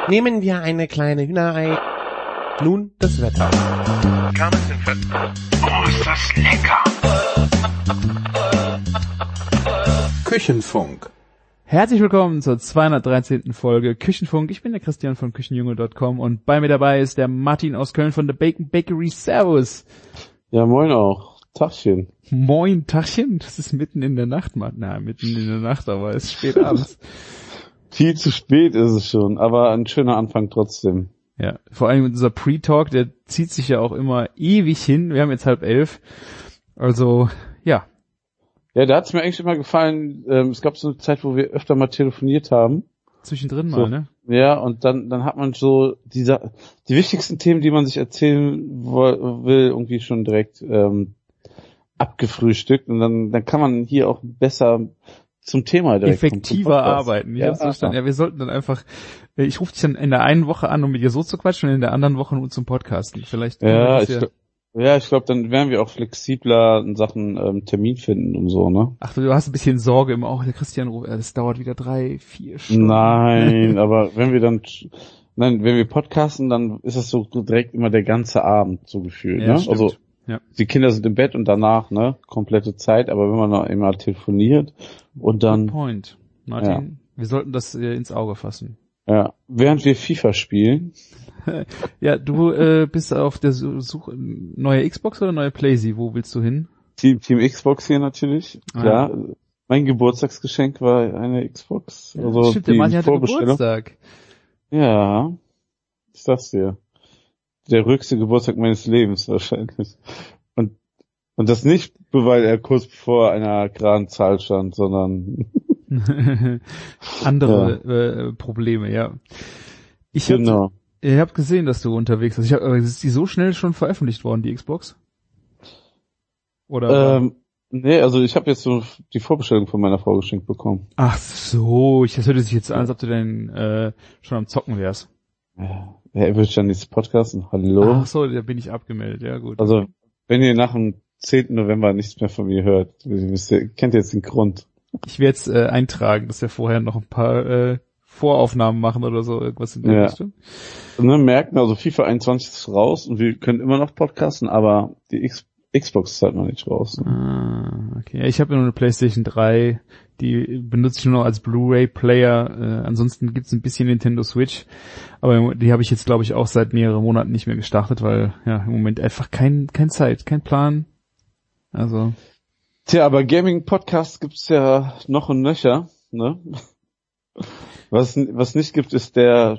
Nehmen wir eine kleine Hühnerei. Nun das Wetter. Oh, ist das lecker! Küchenfunk. Herzlich willkommen zur 213. Folge Küchenfunk. Ich bin der Christian von Küchenjunge.com und bei mir dabei ist der Martin aus Köln von The Bacon Bakery. Servus. Ja, moin auch. Tagchen. Moin, Tagchen. Das ist mitten in der Nacht, Mann. Na, mitten in der Nacht, aber es ist spät abends. Viel zu spät ist es schon, aber ein schöner Anfang trotzdem. Ja, vor allem unser Pre-Talk, der zieht sich ja auch immer ewig hin. Wir haben jetzt 10:30. Also, ja. Ja, da hat's mir eigentlich immer gefallen. Es gab so eine Zeit, wo wir öfter mal telefoniert haben. Zwischendrin so, mal, ne? Ja, und dann hat man so die wichtigsten Themen, die man sich erzählen will, irgendwie schon direkt abgefrühstückt. Und dann kann man hier auch besser zum Thema direkt effektiver arbeiten. Ja, wir sollten dann einfach, ich rufe dich dann in der einen Woche an, um mit dir so zu quatschen, und in der anderen Woche nur zum Podcasten. Vielleicht. Ich glaube, dann wären wir auch flexibler in Sachen Termin finden und so, ne? Ach, du hast ein bisschen Sorge immer auch, der Christian ruft, das dauert wieder 3-4 Stunden. Nein, aber wenn wir podcasten, dann ist das so direkt immer der ganze Abend so gefühlt, ja, ne? Stimmt. Also ja. Die Kinder sind im Bett und danach, ne, komplette Zeit, aber wenn man noch immer telefoniert und dann... Good point. Martin, wir sollten das ins Auge fassen. Ja, während wir FIFA spielen. Ja, du bist auf der Suche, neue Xbox oder neue PlayStation? Wo willst du hin? Team Xbox hier natürlich, klar. Ah. Mein Geburtstagsgeschenk war eine Xbox. Also ja, stimmt, der Mann hatte Geburtstag. Ja, ich sag's dir. Der ruhigste Geburtstag meines Lebens wahrscheinlich. Und das nicht, weil er kurz bevor einer geraden Zahl stand, sondern andere Probleme, ja. Ich hab gesehen, dass du unterwegs bist. Ist die so schnell schon veröffentlicht worden, die Xbox? Oder? Nee, also ich habe jetzt so die Vorbestellung von meiner Frau geschenkt bekommen. Ach so, das hört sich jetzt an, als ob du denn schon am Zocken wärst. Ja, würde ich dann jetzt podcasten? Hallo? Ach so, da bin ich abgemeldet, ja gut. Also, wenn ihr nach dem 10. November nichts mehr von mir hört, kennt ihr jetzt den Grund. Ich werde jetzt eintragen, dass wir vorher noch ein paar Voraufnahmen machen oder so, irgendwas in der Richtung. Ne, merken, also FIFA 21 ist raus und wir können immer noch podcasten, aber die Xbox ist halt noch nicht raus. Ne? Ah, okay. Ich habe ja nur eine PlayStation 3, die benutze ich nur noch als Blu-ray-Player. Ansonsten gibt's ein bisschen Nintendo Switch, aber die habe ich jetzt, glaube ich, auch seit mehreren Monaten nicht mehr gestartet, weil ja im Moment einfach kein Zeit, kein Plan. Also. Tja, aber Gaming-Podcasts gibt's ja noch und nöcher, ne? Was nicht gibt, ist der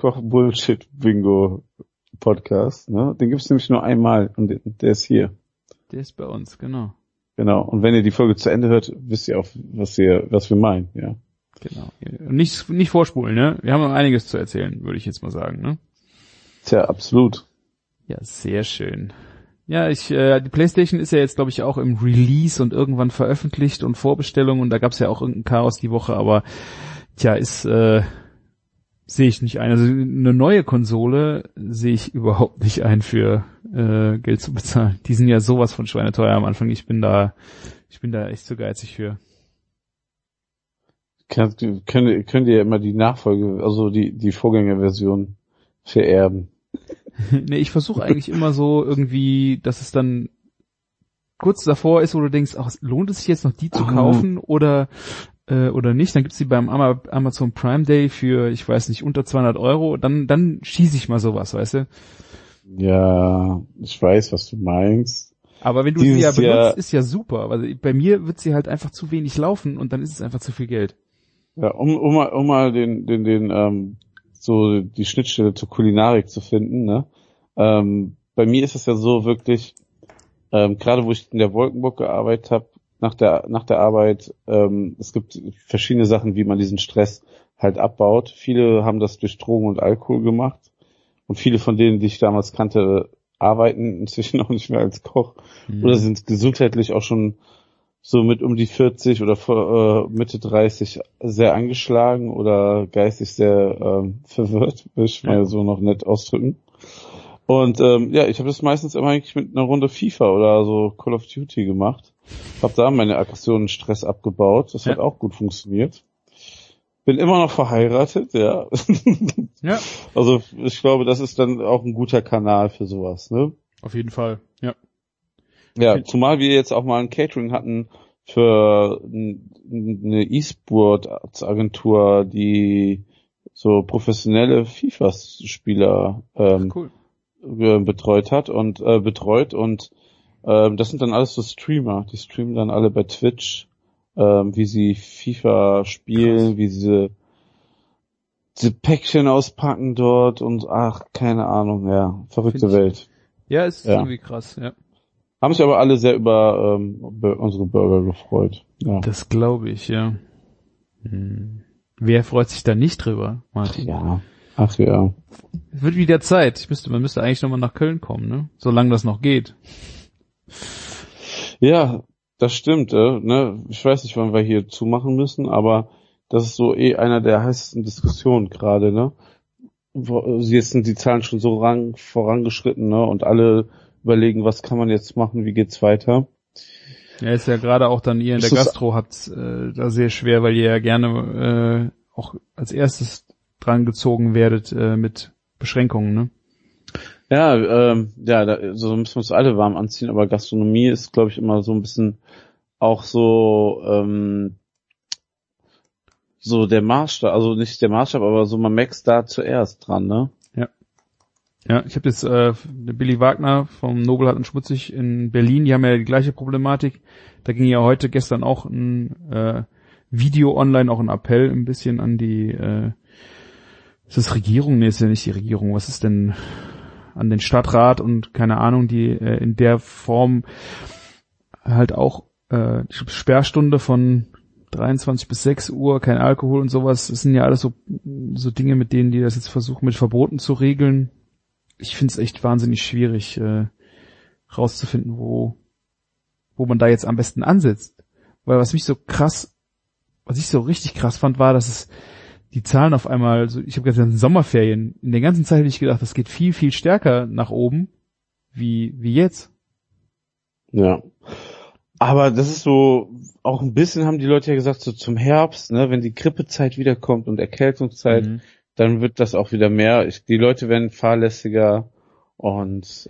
Chefkoch-Bullshit-Bingo-Podcast, ne? Den gibt's nämlich nur einmal und der ist hier. Der ist bei uns, genau. Genau. Und wenn ihr die Folge zu Ende hört, wisst ihr auch, was wir meinen, ja. Genau. Nicht vorspulen, ne? Wir haben noch einiges zu erzählen, würde ich jetzt mal sagen, ne? Tja, absolut. Ja, sehr schön. Ja, die PlayStation ist ja jetzt, glaube ich, auch im Release und irgendwann veröffentlicht und Vorbestellung und da gab's ja auch irgendein Chaos die Woche, aber sehe ich nicht ein. Also eine neue Konsole sehe ich überhaupt nicht ein, für Geld zu bezahlen. Die sind ja sowas von schweineteuer am Anfang. Ich bin da echt zu geizig für. Könnt ihr immer die Nachfolge, also die Vorgängerversion vererben? Nee, ich versuche eigentlich immer so irgendwie, dass es dann kurz davor ist, wo du denkst, ach, lohnt es sich jetzt noch die zu kaufen oder nicht, dann gibt's die beim Amazon Prime Day für, ich weiß nicht, unter 200 €, dann schieße ich mal sowas, weißt du? Ja, ich weiß, was du meinst. Aber wenn du sie ja benutzt, ist ja super, weil bei mir wird sie halt einfach zu wenig laufen und dann ist es einfach zu viel Geld. Ja, um mal so die Schnittstelle zur Kulinarik zu finden, ne? Bei mir ist es ja so wirklich, gerade wo ich in der Wolkenburg gearbeitet habe, nach der Arbeit, es gibt verschiedene Sachen, wie man diesen Stress halt abbaut. Viele haben das durch Drogen und Alkohol gemacht und viele von denen, die ich damals kannte, arbeiten inzwischen auch nicht mehr als Koch oder sind gesundheitlich auch schon so mit um die 40 oder Mitte 30 sehr angeschlagen oder geistig sehr verwirrt, will ich mal so noch nett ausdrücken. Und ich habe das meistens immer eigentlich mit einer Runde FIFA oder so Call of Duty gemacht. Hab da meine Aggressionen, Stress abgebaut. Das hat auch gut funktioniert. Bin immer noch verheiratet, ja. Ja. Also ich glaube, das ist dann auch ein guter Kanal für sowas, ne? Auf jeden Fall, ja. Ja, zumal wir jetzt auch mal ein Catering hatten für eine E-Sport-Agentur, die so professionelle FIFA-Spieler Cool. betreut und das sind dann alles so Streamer, die streamen dann alle bei Twitch, wie sie FIFA spielen, Krass. wie sie diese Päckchen auspacken dort und keine Ahnung, ja, verrückte Welt. Ja, ist Ja. irgendwie krass, ja. Haben sich aber alle sehr über unsere Burger gefreut. Ja. Das glaube ich, ja. Wer freut sich da nicht drüber, Martin? Ja. Ach ja. Es wird wieder Zeit. Man müsste eigentlich nochmal nach Köln kommen, ne? Solange das noch geht. Ja, das stimmt. Ne? Ich weiß nicht, wann wir hier zumachen müssen, aber das ist so einer der heißesten Diskussionen gerade, ne? Jetzt sind die Zahlen schon so vorangeschritten, ne? Und alle überlegen, was kann man jetzt machen, wie geht's weiter? Ja, ist ja gerade auch dann ihr in der Gastro habt's da sehr schwer, weil ihr ja gerne auch als erstes dran gezogen werdet mit Beschränkungen, ne? Ja, so müssen wir uns alle warm anziehen, aber Gastronomie ist, glaube ich, immer so ein bisschen auch so so der Maßstab, also nicht der Maßstab, aber so man merkt da zuerst dran, ne? Ja, ich habe jetzt Billy Wagner vom Nobel und Schmutzig in Berlin, die haben ja die gleiche Problematik. Da ging ja gestern auch ein Video online, auch ein Appell ein bisschen an die ist das Regierung? Nee, ist ja nicht die Regierung. Was ist denn an den Stadtrat und keine Ahnung, die in der Form halt auch ich glaub, Sperrstunde von 23 bis 6 Uhr, kein Alkohol und sowas. Das sind ja alles so Dinge, mit denen die das jetzt versuchen, mit Verboten zu regeln. Ich finde es echt wahnsinnig schwierig, rauszufinden, wo man da jetzt am besten ansetzt. Weil was ich so richtig krass fand, war, dass es die Zahlen auf einmal, so, ich habe gesagt, in den Sommerferien, in der ganzen Zeit hätte ich gedacht, das geht viel, viel stärker nach oben, wie jetzt. Ja. Aber das ist so, auch ein bisschen haben die Leute ja gesagt, so zum Herbst, ne, wenn die Grippezeit wiederkommt und Erkältungszeit, dann wird das auch wieder mehr. Die Leute werden fahrlässiger und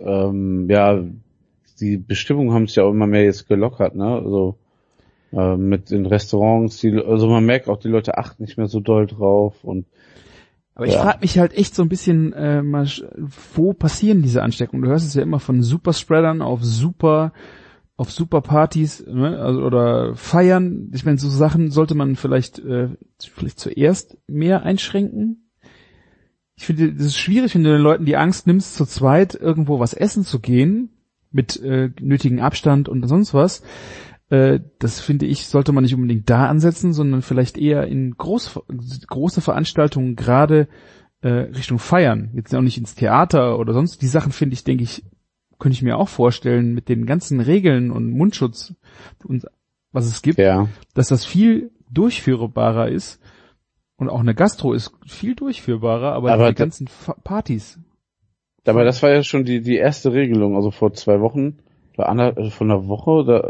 die Bestimmungen haben sich ja auch immer mehr jetzt gelockert, ne? Also mit den Restaurants, also man merkt auch, die Leute achten nicht mehr so doll drauf und aber ich frage mich halt echt so ein bisschen, wo passieren diese Ansteckungen? Du hörst es ja immer von Superspreadern auf super Partys, ne? Also, oder Feiern. Ich meine, so Sachen sollte man vielleicht zuerst mehr einschränken. Ich finde, das ist schwierig, wenn du den Leuten die Angst nimmst, zu zweit irgendwo was essen zu gehen, mit nötigem Abstand und sonst was. Das finde ich, sollte man nicht unbedingt da ansetzen, sondern vielleicht eher in große Veranstaltungen, gerade Richtung Feiern. Jetzt auch nicht ins Theater oder sonst. Die Sachen könnte ich mir auch vorstellen, mit den ganzen Regeln und Mundschutz und was es gibt, dass das viel durchführbarer ist. Und auch eine Gastro ist viel durchführbarer, aber die ganzen Partys. Aber das war ja schon die erste Regelung, also vor 2 Wochen, vor einer Woche oder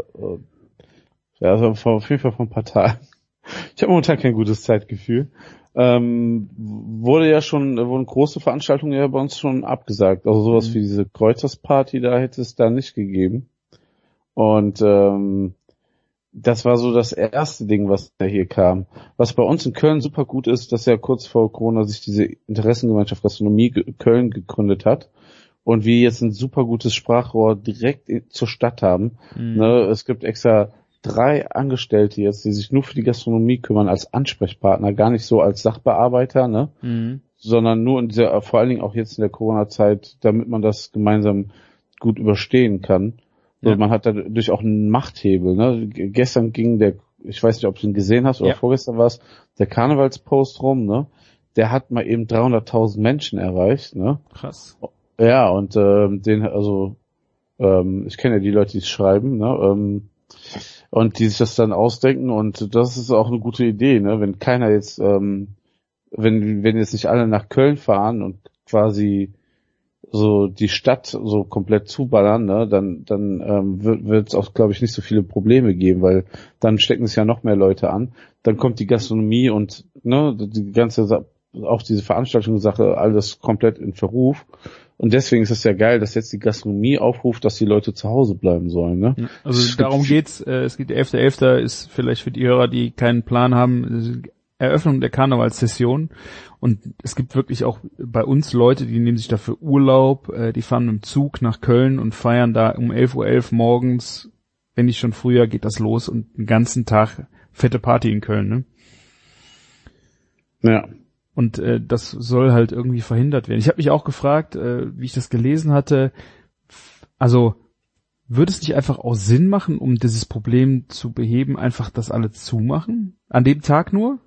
also auf jeden Fall vor ein paar Tagen. Ich habe momentan kein gutes Zeitgefühl. Wurden große Veranstaltungen ja bei uns schon abgesagt. Also sowas wie diese Kreuzersparty, da hätte es da nicht gegeben. Und das war so das erste Ding, was da hier kam. Was bei uns in Köln super gut ist, dass ja kurz vor Corona sich diese Interessengemeinschaft Gastronomie Köln gegründet hat und wir jetzt ein super gutes Sprachrohr direkt zur Stadt haben. Ne, es gibt extra 3 Angestellte jetzt, die sich nur für die Gastronomie kümmern als Ansprechpartner, gar nicht so als Sachbearbeiter, ne, sondern nur vor allen Dingen auch jetzt in der Corona-Zeit, damit man das gemeinsam gut überstehen kann. So, man hat dadurch auch einen Machthebel, ne. Gestern ging ich weiß nicht, ob du ihn gesehen hast oder vorgestern war es, der Karnevalspost rum, ne. Der hat mal eben 300.000 Menschen erreicht, ne. Krass. Ja, und ich kenne ja die Leute, die es schreiben, ne, und die sich das dann ausdenken und das ist auch eine gute Idee, ne, wenn keiner jetzt, wenn jetzt nicht alle nach Köln fahren und quasi so die Stadt so komplett zuballern, ne, dann wird es auch, glaube ich, nicht so viele Probleme geben, weil dann stecken sich ja noch mehr Leute an. Dann kommt die Gastronomie und ne, die ganze auch diese Veranstaltungssache, alles komplett in Verruf. Und deswegen ist es ja geil, dass jetzt die Gastronomie aufruft, dass die Leute zu Hause bleiben sollen, ne? Also darum geht's. Es geht 11.11. ist vielleicht für die Hörer, die keinen Plan haben, Eröffnung der Karnevalssession. Und es gibt wirklich auch bei uns Leute, die nehmen sich dafür Urlaub, die fahren mit dem Zug nach Köln und feiern da um 11.11 Uhr morgens, wenn nicht schon früher, geht das los und den ganzen Tag fette Party in Köln, ne? Ja. Und das soll halt irgendwie verhindert werden. Ich habe mich auch gefragt, wie ich das gelesen hatte, also würde es nicht einfach auch Sinn machen, um dieses Problem zu beheben, einfach das alle zumachen? An dem Tag nur?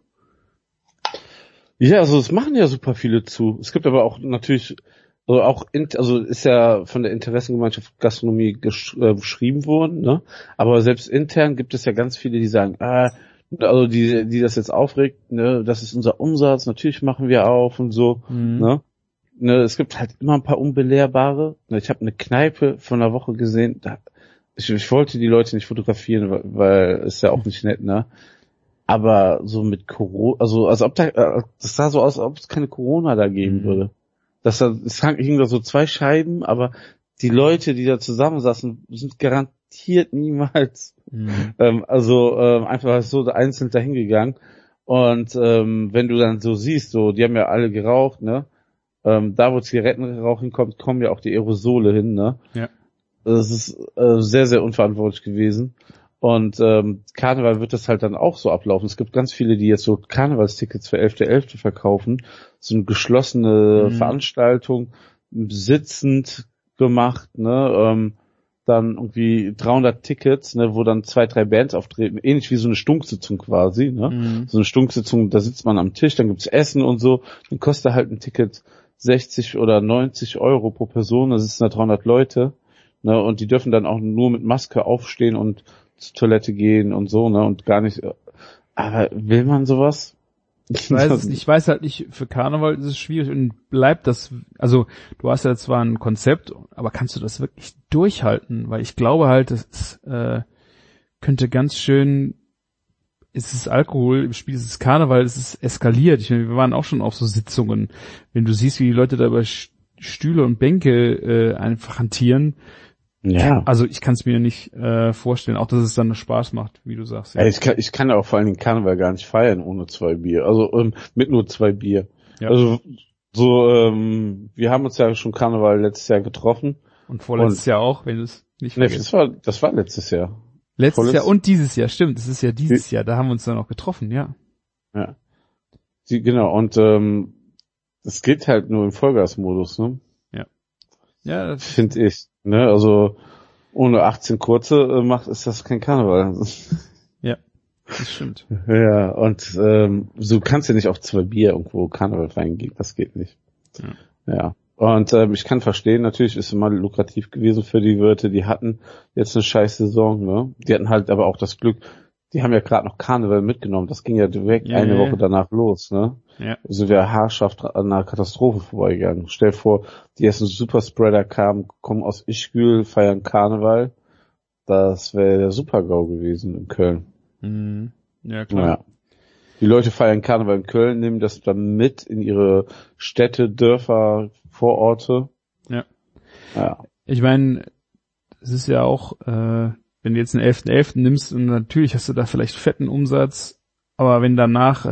Ja, also es machen ja super viele zu. Es gibt aber auch natürlich, also ist ja von der Interessengemeinschaft Gastronomie geschrieben worden, ne? Aber selbst intern gibt es ja ganz viele, die sagen, also die das jetzt aufregt, ne, das ist unser Umsatz, natürlich machen wir auf und so, ne? Es gibt halt immer ein paar Unbelehrbare. Ich habe eine Kneipe von einer Woche gesehen, ich wollte die Leute nicht fotografieren, weil ist ja auch nicht nett, ne? Aber so mit Corona, also ob das sah so aus, als ob es keine Corona da geben würde. Es hingen da so 2 Scheiben, aber die Leute, die da zusammensaßen, sind garantiert niemals einfach so einzeln dahingegangen. Und wenn du dann so siehst, so die haben ja alle geraucht, ne? Da wo Zigarettenrauch hinkommt, kommen ja auch die Aerosole hin, ne? Ja. Das ist sehr, sehr unverantwortlich gewesen. Und Karneval wird das halt dann auch so ablaufen. Es gibt ganz viele, die jetzt so Karnevalstickets für 11.11. verkaufen. So eine geschlossene Veranstaltung, sitzend gemacht, ne? Dann irgendwie 300 Tickets, ne, wo dann 2, 3 Bands auftreten, ähnlich wie so eine Stunksitzung quasi, ne? So eine Stunksitzung, da sitzt man am Tisch, dann gibt's Essen und so, dann kostet halt ein Ticket 60 oder 90 Euro pro Person, da sitzen da 300 Leute, ne, und die dürfen dann auch nur mit Maske aufstehen und zur Toilette gehen und so, ne, und gar nicht, aber will man sowas? Ich weiß es nicht, ich weiß halt nicht, für Karneval ist es schwierig und bleibt das, also du hast ja zwar ein Konzept, aber kannst du das wirklich durchhalten? Weil ich glaube halt, das könnte ganz schön, es ist Alkohol, im Spiel ist es Karneval, es ist eskaliert. Ich meine, wir waren auch schon auf so Sitzungen. Wenn du siehst, wie die Leute da über Stühle und Bänke einfach hantieren, ja. Also ich kann es mir nicht vorstellen, auch dass es dann Spaß macht, wie du sagst. Ja. Ich kann ja auch vor allen Dingen Karneval gar nicht feiern ohne 2 Bier, also mit nur 2 Bier. Ja. Also so, wir haben uns ja schon Karneval letztes Jahr getroffen. Und vorletztes Jahr auch, wenn du es nicht vergisst. Das war letztes Jahr. Letztes Jahr und dieses Jahr, stimmt, es ist ja dieses Jahr, da haben wir uns dann auch getroffen, ja. Ja. Genau, und es geht halt nur im Vollgasmodus, ne? Ja. Ja, finde ich. Ne, also ohne 18 kurze ist das kein Karneval. Ja, das stimmt. Ja, und so kannst du nicht auf 2 Bier irgendwo Karneval feiern gehen, das geht nicht. Ja. Und ich kann verstehen, natürlich ist es mal lukrativ gewesen für die Wirte, die hatten jetzt eine scheiß Saison, ne? Die hatten halt aber auch das Glück, die haben ja gerade noch Karneval mitgenommen, das ging ja direkt eine Woche danach los, ne? Ja. Also der haarscharf an einer Katastrophe vorbeigegangen. Stell dir vor, die ersten Superspreader kommen aus Ischgl, feiern Karneval. Das wäre der Super-GAU gewesen in Köln. Mhm. Ja, klar. Ja. Die Leute feiern Karneval in Köln, nehmen das dann mit in ihre Städte, Dörfer, Vororte. Ja. Ich meine, es ist ja auch, wenn du jetzt den 11.11. nimmst, und natürlich hast du da vielleicht fetten Umsatz, aber wenn danach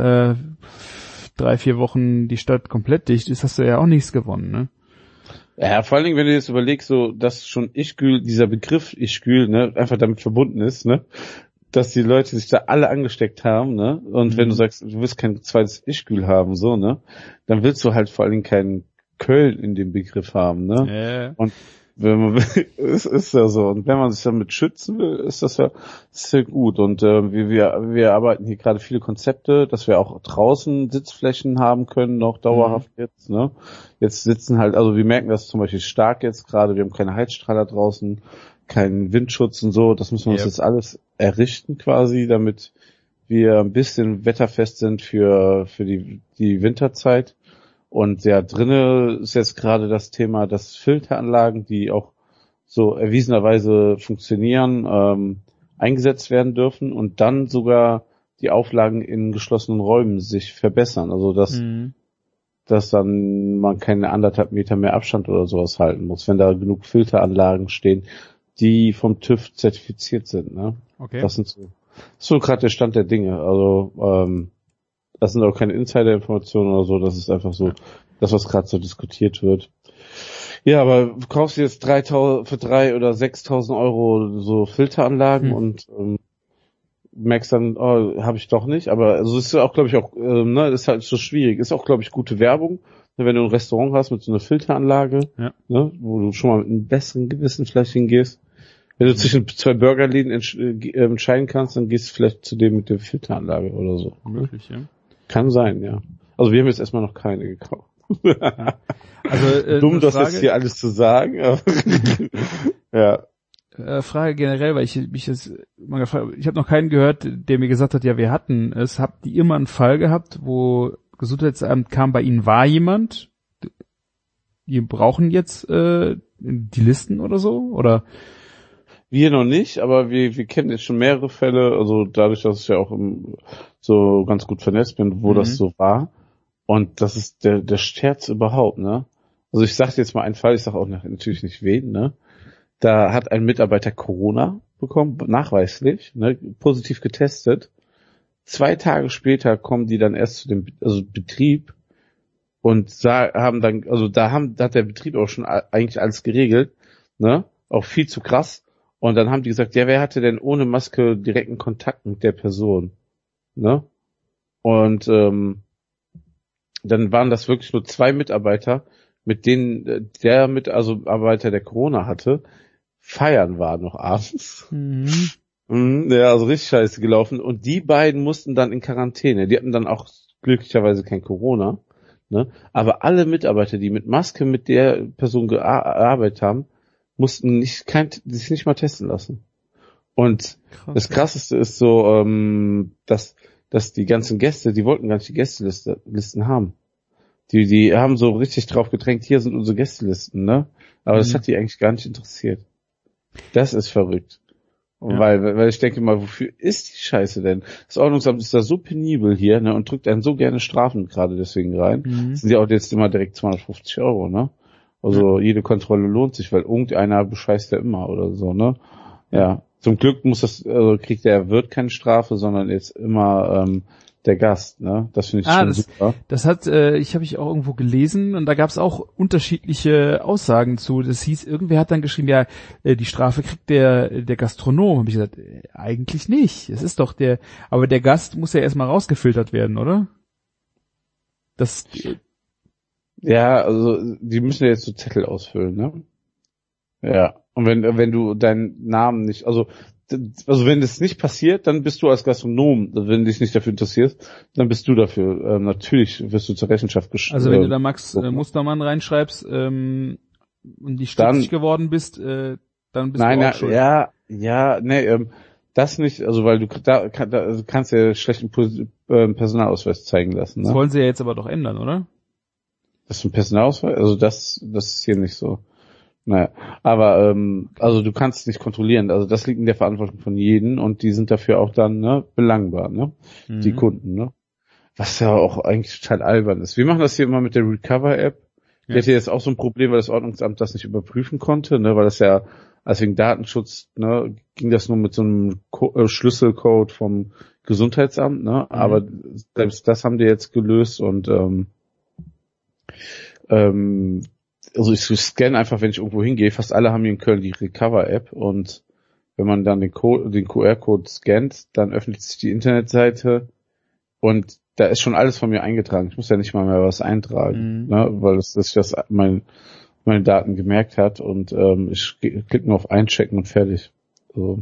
3-4 Wochen die Stadt komplett dicht ist, hast du ja auch nichts gewonnen, ne? Ja, vor allen Dingen, wenn du jetzt überlegst, so, dass schon Ischgl, dieser Begriff Ischgl, ne, einfach damit verbunden ist, ne, dass die Leute sich da alle angesteckt haben, ne, und wenn du sagst, du willst kein zweites Ischgl haben, so, ne, dann willst du halt vor allen Dingen keinen Köln in dem Begriff haben, ne, und wenn man es ist ja so, und wenn man sich damit schützen will, ist das ja gut, und wir arbeiten hier gerade viele Konzepte, dass wir auch draußen Sitzflächen haben können, noch dauerhaft jetzt, ne, jetzt sitzen halt, also wir merken das zum Beispiel stark jetzt gerade, wir haben keine Heizstrahler draußen, keinen Windschutz und so, das müssen wir uns jetzt alles errichten quasi, damit wir ein bisschen wetterfest sind für die Winterzeit. Und ja, drinne ist jetzt gerade das Thema, dass Filteranlagen, die auch so erwiesenerweise funktionieren, eingesetzt werden dürfen und dann sogar die Auflagen in geschlossenen Räumen sich verbessern. Also dass dass dann man keine 1,5 Meter mehr Abstand oder sowas halten muss, wenn da genug Filteranlagen stehen, die vom TÜV zertifiziert sind, ne? Okay. Das ist so gerade der Stand der Dinge. Also, das sind auch keine Insider-Informationen oder so, das ist einfach so, das, was gerade so diskutiert wird. Ja, aber du kaufst jetzt 3.000 für 3.000 oder 6.000 Euro so Filteranlagen und merkst dann, oh, habe ich doch nicht. Aber also es ist ja auch, glaube ich, auch, ne, das ist halt so schwierig. Ist auch, glaube ich, gute Werbung, wenn du ein Restaurant hast mit so einer Filteranlage, ne, wo du schon mal mit einem besseren Gewissen vielleicht hingehst. Wenn du zwischen 2 Burgerläden entscheiden kannst, dann gehst du vielleicht zu dem mit der Filteranlage oder so. Möglich, ja. Kann sein, ja. Also wir haben jetzt erstmal noch keine gekauft. Ja. Also, dumm, das jetzt hier alles zu sagen, aber ja. Frage generell, weil ich mich jetzt mal gefragt, ich habe noch keinen gehört, der mir gesagt hat, ja, wir hatten es. Habt ihr immer einen Fall gehabt, wo Gesundheitsamt kam, bei Ihnen war jemand, die brauchen jetzt die Listen oder so? Oder? Wir noch nicht, aber wir kennen jetzt schon mehrere Fälle, also dadurch, dass ich ja auch so ganz gut vernetzt bin, wo das so war. Und das ist der Scherz überhaupt, ne? Also ich sag jetzt mal einen Fall, ich sag auch natürlich nicht wen, ne? Da hat ein Mitarbeiter Corona bekommen, nachweislich, ne, positiv getestet. 2 Tage später kommen die dann erst zu dem Betrieb und haben dann, also da hat der Betrieb auch schon eigentlich alles geregelt, ne? Auch viel zu krass. Und dann haben die gesagt, ja, wer hatte denn ohne Maske direkten Kontakt mit der Person, ne? Und dann waren das wirklich nur 2 Mitarbeiter, mit denen der Mitarbeiter, der Corona hatte, feiern war noch abends. Ja, also richtig scheiße gelaufen. Und die beiden mussten dann in Quarantäne. Die hatten dann auch glücklicherweise kein Corona, ne? Aber alle Mitarbeiter, die mit Maske mit der Person gearbeitet haben, mussten sich nicht mal testen lassen. Und das Krasseste ist so, dass die ganzen Gäste, die wollten gar nicht die Gästelisten haben. Die haben so richtig drauf gedrängt, hier sind unsere Gästelisten, ne? Aber das hat die eigentlich gar nicht interessiert. Das ist verrückt. Ja. Weil ich denke mal, wofür ist die Scheiße denn? Das Ordnungsamt ist da so penibel hier, ne? Und drückt einen so gerne Strafen gerade deswegen rein. Das sind ja auch jetzt immer direkt 250 Euro, ne? Also jede Kontrolle lohnt sich, weil irgendeiner bescheißt ja immer oder so, ne? Ja. Zum Glück kriegt der Wirt keine Strafe, sondern jetzt immer der Gast, ne? Das finde ich schon super. Das habe ich auch irgendwo gelesen und da gab es auch unterschiedliche Aussagen zu. Das hieß, irgendwer hat dann geschrieben, ja, die Strafe kriegt der Gastronom. Habe ich gesagt, eigentlich nicht. Es ist doch aber der Gast muss ja erstmal rausgefiltert werden, oder? Ja, also die müssen ja jetzt so Zettel ausfüllen, ne? Ja. Und wenn du deinen Namen nicht, also wenn das nicht passiert, dann bist du als Gastronom, wenn du dich nicht dafür interessierst, dann bist du dafür. Natürlich wirst du zur Rechenschaft gestellt. Also wenn du da Max Mustermann reinschreibst und nicht stutzig geworden bist, dann bist du auch schuld. Das nicht, also weil du kannst ja schlechten Personalausweis zeigen lassen. Ne? Das wollen sie ja jetzt aber doch ändern, oder? Das ist ein Personalausweis? Also das ist hier nicht so. Naja, aber also du kannst es nicht kontrollieren. Also das liegt in der Verantwortung von jedem und die sind dafür auch dann belangbar, ne? Die Kunden, ne? Was ja auch eigentlich total albern ist. Wir machen das hier immer mit der Recover-App. Die hatte jetzt auch so ein Problem, weil das Ordnungsamt das nicht überprüfen konnte, ne? Weil das ja, also wegen Datenschutz, ne, ging das nur mit so einem Schlüsselcode vom Gesundheitsamt, ne? Aber selbst das haben die jetzt gelöst und also ich scanne einfach, wenn ich irgendwo hingehe, fast alle haben hier in Köln die Recover-App und wenn man dann den QR-Code scannt, dann öffnet sich die Internetseite und da ist schon alles von mir eingetragen. Ich muss ja nicht mal mehr was eintragen, ne, weil das meine Daten gemerkt hat und ich klicke nur auf Einchecken und fertig. So.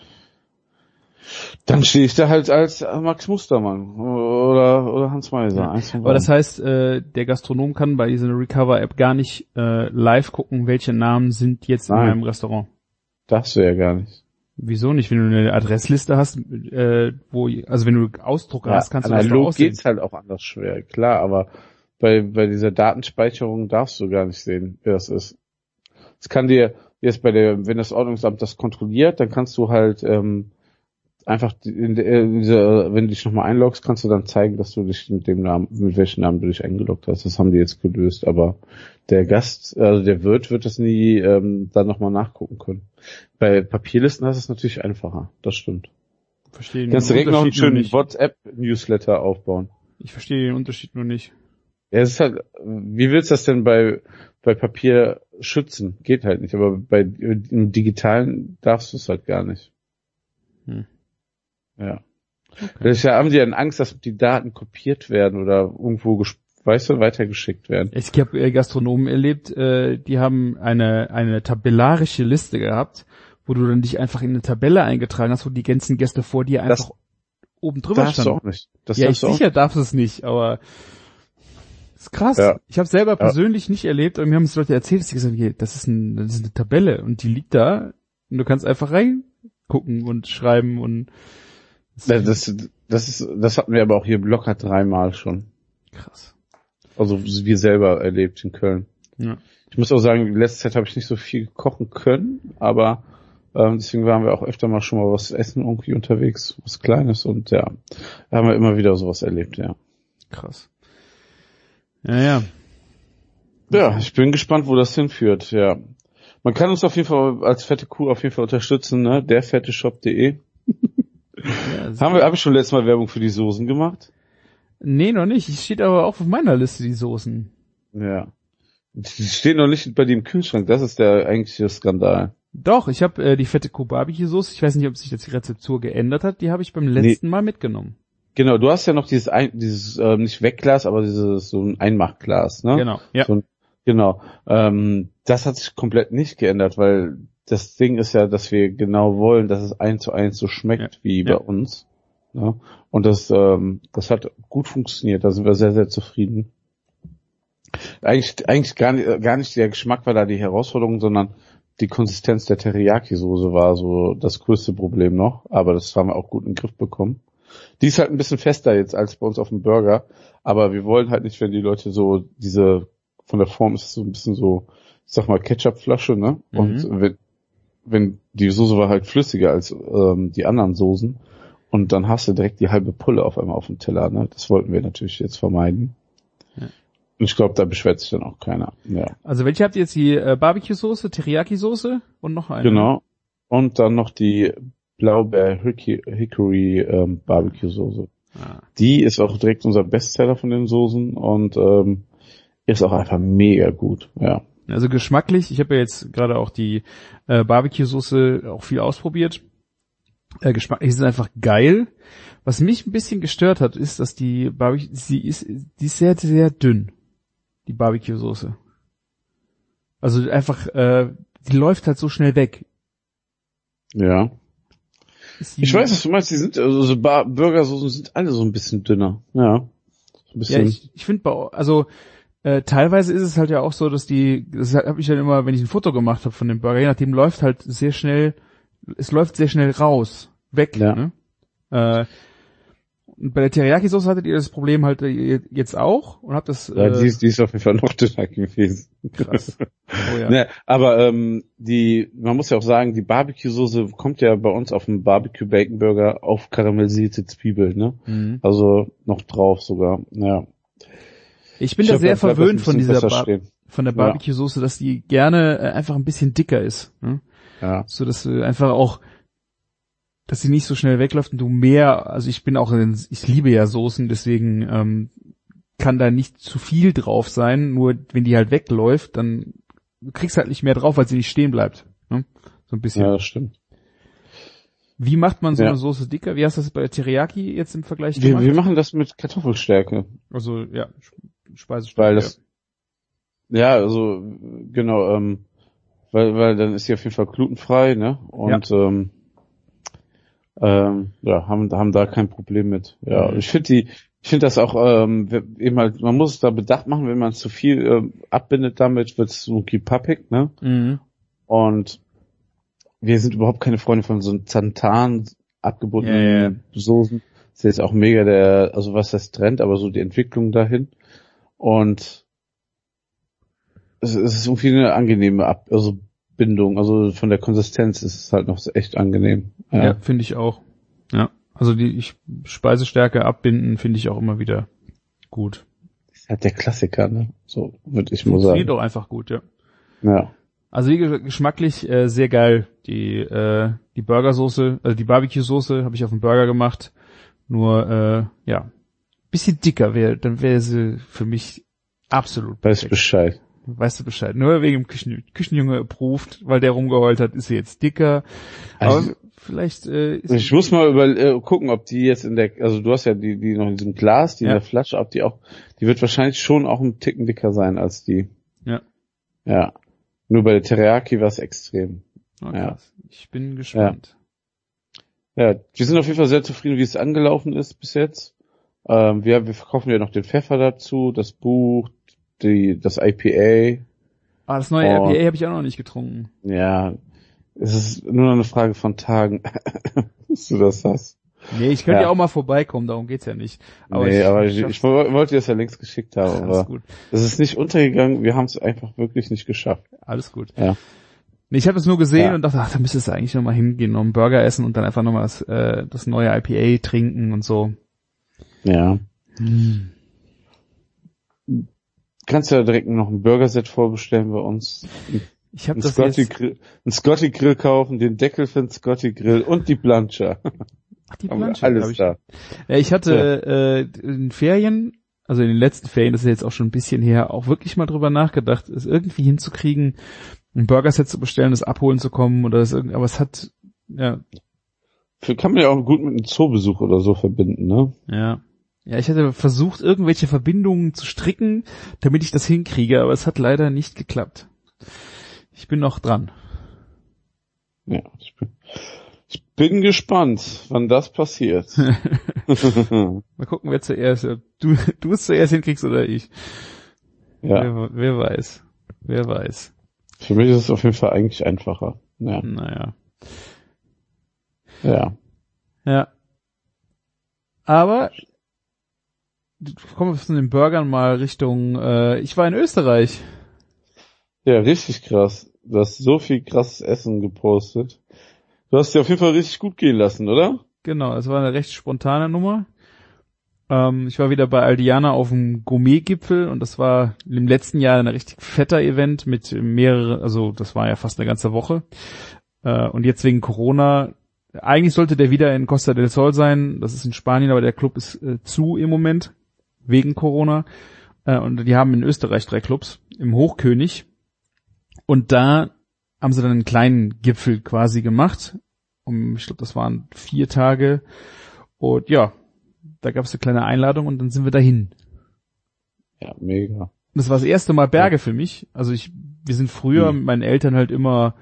Dann stehe ich da halt als Max Mustermann oder Hans Meiser. Ja. Aber das heißt, der Gastronom kann bei dieser Recover-App gar nicht live gucken, welche Namen sind jetzt in meinem Restaurant. Darfst du ja gar nicht. Wieso nicht? Wenn du eine Adressliste hast, wenn du Ausdruck hast, kannst du das doch aussehen. Geht's halt auch anders schwer, klar, aber bei dieser Datenspeicherung darfst du gar nicht sehen, wer das ist. Das kann dir jetzt wenn das Ordnungsamt das kontrolliert, dann kannst du halt einfach wenn du dich nochmal einloggst, kannst du dann zeigen, dass du dich mit welchem Namen du dich eingeloggt hast. Das haben die jetzt gelöst, aber der Gast, also der Wirt wird das nie dann nochmal nachgucken können. Bei Papierlisten hast du es natürlich einfacher, das stimmt. Verstehe. Kannst direkt noch einen schönen WhatsApp-Newsletter aufbauen. Ich verstehe den Unterschied nur nicht. Ja, es ist halt, wie willst du das denn bei Papier schützen? Geht halt nicht, aber im Digitalen darfst du es halt gar nicht. Ja. Okay. Haben die dann Angst, dass die Daten kopiert werden oder irgendwo, weitergeschickt werden? Ich habe Gastronomen erlebt, die haben eine tabellarische Liste gehabt, wo du dann dich einfach in eine Tabelle eingetragen hast, wo die ganzen Gäste vor dir einfach oben drüber standen. Das darfst du auch nicht. Sicher darfst du es nicht, aber ist krass. Ja. Ich habe selber persönlich nicht erlebt, aber mir haben es Leute erzählt, dass sie gesagt haben, das ist eine Tabelle und die liegt da und du kannst einfach reingucken und schreiben und das hatten wir aber auch hier locker 3-mal schon. Krass. Also wir selber erlebt in Köln. Ja. Ich muss auch sagen, in letzter Zeit habe ich nicht so viel kochen können, aber deswegen waren wir auch öfter mal schon mal was essen irgendwie unterwegs, was Kleines und ja, haben wir immer wieder sowas erlebt, ja. Krass. Ja. Ja, ich bin gespannt, wo das hinführt, ja. Man kann uns auf jeden Fall als fette Kuh auf jeden Fall unterstützen, ne? derfetteshop.de. Ja, Habe ich schon letztes Mal Werbung für die Soßen gemacht? Nee, noch nicht. Es steht aber auch auf meiner Liste, die Soßen. Ja. Die stehen noch nicht bei dir im Kühlschrank, das ist der eigentliche Skandal. Doch, ich habe die fette Kuh Barbecue-Soße, ich weiß nicht, ob sich jetzt die Rezeptur geändert hat, die habe ich beim letzten Mal mitgenommen. Genau, du hast ja noch dieses nicht Wegglas, aber dieses so ein Einmachglas, ne? Genau, ja. Genau. Das hat sich komplett nicht geändert, weil das Ding ist ja, dass wir genau wollen, dass es 1:1 so schmeckt wie bei uns. Ne? Und das hat gut funktioniert, da sind wir sehr, sehr zufrieden. Eigentlich gar nicht der Geschmack war da die Herausforderung, sondern die Konsistenz der Teriyaki-Soße war so das größte Problem noch, aber das haben wir auch gut in den Griff bekommen. Die ist halt ein bisschen fester jetzt als bei uns auf dem Burger, aber wir wollen halt nicht, wenn die Leute so von der Form ist es so ein bisschen so, ich sag mal Ketchupflasche, ne? Mhm. Und wenn die Soße war halt flüssiger als die anderen Soßen und dann hast du direkt die halbe Pulle auf einmal auf dem Teller, ne? Das wollten wir natürlich jetzt vermeiden. Ja. Und ich glaube, da beschwert sich dann auch keiner. Ja. Also welche habt ihr jetzt? Die Barbecue-Soße, Teriyaki-Soße und noch eine? Genau. Und dann noch die Blaubeer-Hickory Barbecue-Soße. Die ist auch direkt unser Bestseller von den Soßen und ist auch einfach mega gut, ja. Also geschmacklich, ich habe ja jetzt gerade auch die Barbecue-Soße auch viel ausprobiert. Geschmacklich ist es einfach geil. Was mich ein bisschen gestört hat, ist, dass die die ist sehr, sehr dünn, die Barbecue-Soße. Also einfach, die läuft halt so schnell weg. Ja. Ich weiß, was du meinst, die sind, also Burgersoßen sind alle so ein bisschen dünner, ja. So ein bisschen. Ja, ich finde, teilweise ist es halt ja auch so, dass das habe ich dann immer, wenn ich ein Foto gemacht habe von dem Burger, je nachdem läuft halt sehr schnell raus, weg, ja. Ne? Und bei der Teriyaki-Soße hattet ihr das Problem halt jetzt auch und habt das... Ja, die ist auf jeden Fall noch dünner gewesen. Krass. Oh ja. Ne, aber man muss ja auch sagen, die Barbecue-Soße kommt ja bei uns auf dem Barbecue-Bacon-Burger auf karamellisierte Zwiebeln, ne? Mhm. Also noch drauf sogar, ja. Ich bin da sehr verwöhnt von dieser von der Barbecue-Soße, dass die gerne einfach ein bisschen dicker ist. Ne? Ja. So dass du einfach auch, dass sie nicht so schnell wegläuft und du mehr, also ich liebe ja Soßen, deswegen kann da nicht zu viel drauf sein, nur wenn die halt wegläuft, dann du kriegst halt nicht mehr drauf, weil sie nicht stehen bleibt. Ne? So ein bisschen. Ja, das stimmt. Wie macht man so eine Soße dicker? Wie hast du das bei der Teriyaki jetzt im Vergleich gemacht? Wir machen das mit Kartoffelstärke. Also, ja, Speisestärke. Weil das, ja, also, genau, weil dann ist sie auf jeden Fall glutenfrei, ne? Und, haben da kein Problem mit. Ja, ich finde das auch, eben halt, man muss es da Bedacht machen, wenn man zu viel abbindet damit, wird es irgendwie pappig, ne? Mhm. Und wir sind überhaupt keine Freunde von so Zantan abgebundenen Soßen. Das ist jetzt auch mega also was das Trend, aber so die Entwicklung dahin. Und es ist irgendwie eine angenehme Bindung, also von der Konsistenz ist es halt noch echt angenehm. Ja, finde ich auch. Ja, also die Speisestärke abbinden finde ich auch immer wieder gut. Das ist halt der Klassiker, ne? So würde ich mal sagen. Funktioniert auch einfach gut, ja. Ja. Also wie gesagt, geschmacklich sehr geil. Die Burgersoße, also die Barbecue-Soße habe ich auf den Burger gemacht. Nur, bisschen dicker dann wäre sie für mich absolut Weiß Bescheid. Weißt du Bescheid. Nur wegen dem Küchenjunge approved, weil der rumgeheult hat, ist sie jetzt dicker. Also, aber vielleicht ich muss mal gucken, ob die jetzt also du hast ja die noch in diesem Glas, die in der Flasche, ob die wird wahrscheinlich schon auch ein Ticken dicker sein als die. Ja. Ja. Nur bei der Teriyaki war es extrem. Okay. Ja. Ich bin gespannt. Ja, wir sind auf jeden Fall sehr zufrieden, wie es angelaufen ist bis jetzt. Wir verkaufen ja noch den Pfeffer dazu, das Buch, das IPA. Das neue IPA habe ich auch noch nicht getrunken. Ja, es ist nur noch eine Frage von Tagen, bis du das hast. Nee, ich könnte ja auch mal vorbeikommen, darum geht's ja nicht. Aber ich wollte dir das ja längst geschickt haben, aber gut. Es ist nicht untergegangen, wir haben es einfach wirklich nicht geschafft. Alles gut. Ja. Nee, ich habe das nur gesehen und dachte, da müsstest du eigentlich nochmal hingehen, noch einen Burger essen und dann einfach nochmal das neue IPA trinken und so. Ja. Kannst ja direkt noch ein Burgerset vorbestellen bei uns. Ich habe das ein Scotty Grill kaufen, den Deckel für den Scotty Grill und die Plancha. Ach, die Plancha, alles da. Ja, ich hatte in Ferien, also in den letzten Ferien, das ist jetzt auch schon ein bisschen her, auch wirklich mal drüber nachgedacht, es irgendwie hinzukriegen, ein Burgerset zu bestellen, das abholen zu kommen oder aber es hat, Kann man ja auch gut mit einem Zoobesuch oder so verbinden, ne? Ja. Ja, ich hatte versucht, irgendwelche Verbindungen zu stricken, damit ich das hinkriege, aber es hat leider nicht geklappt. Ich bin noch dran. Ja, ich bin gespannt, wann das passiert. Mal gucken, wer zuerst, du es zuerst hinkriegst oder ich. Ja. Wer weiß. Wer weiß. Für mich ist es auf jeden Fall eigentlich einfacher. Ja. Naja. Ja. Ja. Aber kommen wir von den Burgern mal Richtung, ich war in Österreich. Ja, richtig krass. Du hast so viel krasses Essen gepostet. Du hast dir auf jeden Fall richtig gut gehen lassen, oder? Genau, es war eine recht spontane Nummer. Ich war wieder bei Aldiana auf dem Gourmet-Gipfel und das war im letzten Jahr ein richtig fetter Event mit mehreren, also das war ja fast eine ganze Woche. Und jetzt wegen Corona, eigentlich sollte der wieder in Costa del Sol sein, das ist in Spanien, aber der Club ist zu im Moment, wegen Corona. Und die haben in Österreich 3 Clubs, im Hochkönig. Und da haben sie dann einen kleinen Gipfel quasi gemacht. Ich glaube, das waren 4 Tage. Und ja, da gab es eine kleine Einladung und dann sind wir dahin. Ja, mega. Und das war das erste Mal Berge für mich. Also wir sind früher mit meinen Eltern halt immer,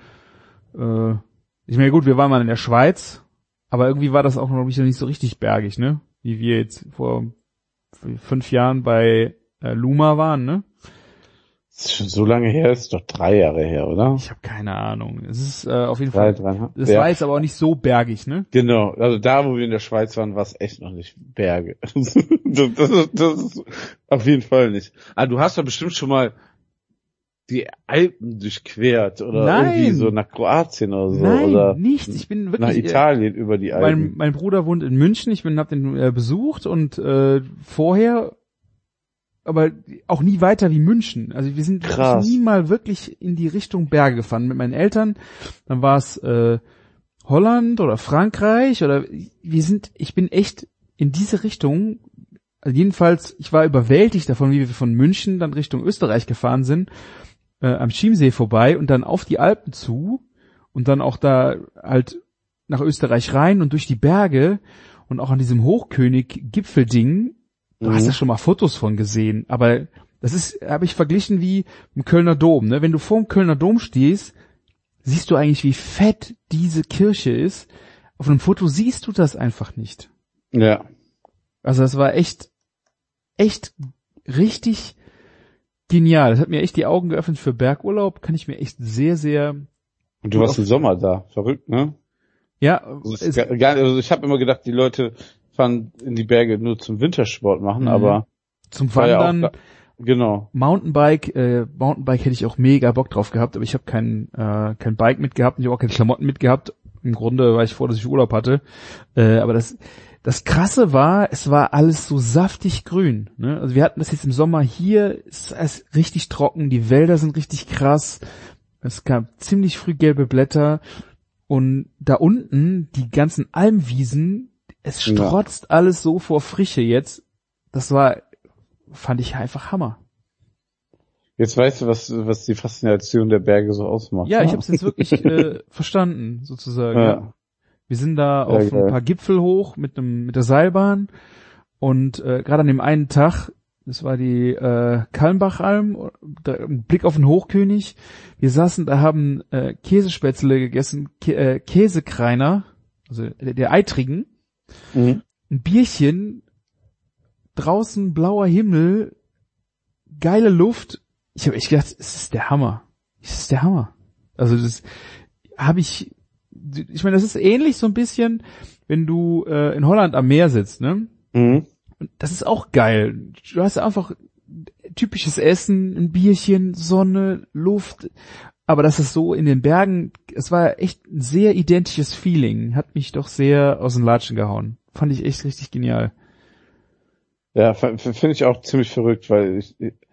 ich meine gut, wir waren mal in der Schweiz, aber irgendwie war das auch noch nicht so richtig bergig, ne? Wie wir jetzt vor 5 Jahren bei Luma waren, ne? Das ist schon so lange her, ist doch 3 Jahre her, oder? Ich habe keine Ahnung. Es ist auf jeden Fall. Das ja. war jetzt aber auch nicht so bergig, ne? Genau. Also da, wo wir in der Schweiz waren, war es echt noch nicht Berge. das ist auf jeden Fall nicht. Ah, du hast doch bestimmt schon mal die Alpen durchquert oder irgendwie so nach Kroatien oder so. Nein, oder nichts. Ich bin wirklich nach Italien über die Alpen. Mein Bruder wohnt in München. Ich habe den besucht und vorher, aber auch nie weiter wie München. Also wir sind nie mal wirklich in die Richtung Berge gefahren mit meinen Eltern. Dann war es Holland oder Frankreich oder ich bin echt in diese Richtung. Also jedenfalls, ich war überwältigt davon, wie wir von München dann Richtung Österreich gefahren sind, am Chiemsee vorbei und dann auf die Alpen zu und dann auch da halt nach Österreich rein und durch die Berge und auch an diesem Hochkönig-Gipfelding. Du hast da schon mal Fotos von gesehen, aber das habe ich verglichen wie im Kölner Dom, ne? Wenn du vor dem Kölner Dom stehst, siehst du eigentlich, wie fett diese Kirche ist. Auf einem Foto siehst du das einfach nicht. Ja. Also das war echt richtig genial. Das hat mir echt die Augen geöffnet für Bergurlaub. Kann ich mir echt sehr, sehr... Und du warst im Sommer da. Verrückt, ne? Ja. Also ich habe immer gedacht, die Leute fahren in die Berge nur zum Wintersport machen, aber... Zum Wandern. Ja genau. Mountainbike hätte ich auch mega Bock drauf gehabt, aber ich habe kein Bike mitgehabt und ich habe auch keine Klamotten mitgehabt. im Grunde war ich froh, dass ich Urlaub hatte. Aber das Krasse war, es war alles so saftig grün. Ne? Also wir hatten das jetzt im Sommer hier, es ist richtig trocken, die Wälder sind richtig krass. Es gab ziemlich früh gelbe Blätter. Und da unten, die ganzen Almwiesen, es strotzt alles so vor Frische jetzt. Fand ich einfach Hammer. Jetzt weißt du, was die Faszination der Berge so ausmacht. Ja, ich habe es jetzt wirklich verstanden, sozusagen. Ja. Wir sind da auf ein paar Gipfel hoch mit der Seilbahn und gerade an dem einen Tag, das war die Kalmbachalm, ein Blick auf den Hochkönig. Wir saßen da, haben Käsespätzle gegessen, Käsekreiner, also der Eitrigen, ein Bierchen, draußen blauer Himmel, geile Luft. Ich habe echt gedacht, es ist der Hammer. Es ist der Hammer. Also das habe ich meine, das ist ähnlich so ein bisschen, wenn du in Holland am Meer sitzt, ne? Mhm. Und das ist auch geil. Du hast einfach typisches Essen, ein Bierchen, Sonne, Luft. Aber das ist so in den Bergen, es war echt ein sehr identisches Feeling. Hat mich doch sehr aus den Latschen gehauen. Fand ich echt richtig genial. Ja, finde ich auch ziemlich verrückt, weil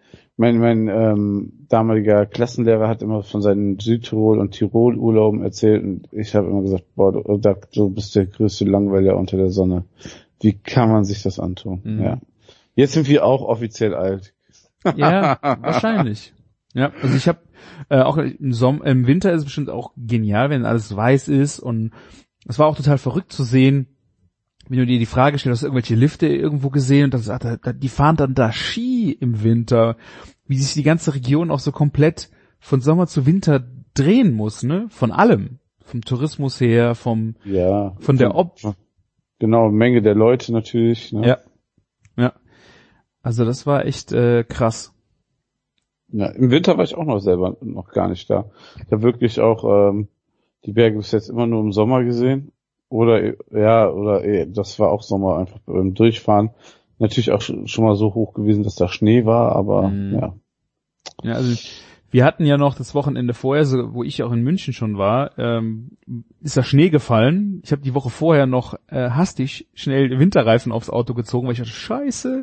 mein damaliger Klassenlehrer hat immer von seinen Südtirol- und Tirol-Urlauben erzählt und ich habe immer gesagt, boah, du bist der größte Langweiler unter der Sonne. Wie kann man sich das antun? Mhm. Ja. Jetzt sind wir auch offiziell alt. Ja, wahrscheinlich. Ja, also ich habe auch im Winter ist es bestimmt auch genial, wenn alles weiß ist und es war auch total verrückt zu sehen, wenn du dir die Frage stellst, hast du irgendwelche Lifte irgendwo gesehen und dann sagt die fahren dann da Ski im Winter, wie sich die ganze Region auch so komplett von Sommer zu Winter drehen muss, ne? Von allem. Vom Tourismus her, von der Genau, Menge der Leute natürlich. Ne? Ja. Also das war echt krass. Ja, im Winter war ich auch noch gar nicht da. Ich habe wirklich auch die Berge bis jetzt immer nur im Sommer gesehen. Oder das war auch Sommer einfach beim Durchfahren. Natürlich auch schon mal so hoch gewesen, dass da Schnee war, aber ja. Ja, also wir hatten ja noch das Wochenende vorher, so, wo ich auch in München schon war, ist da Schnee gefallen. Ich habe die Woche vorher noch hastig schnell Winterreifen aufs Auto gezogen, weil ich dachte, scheiße,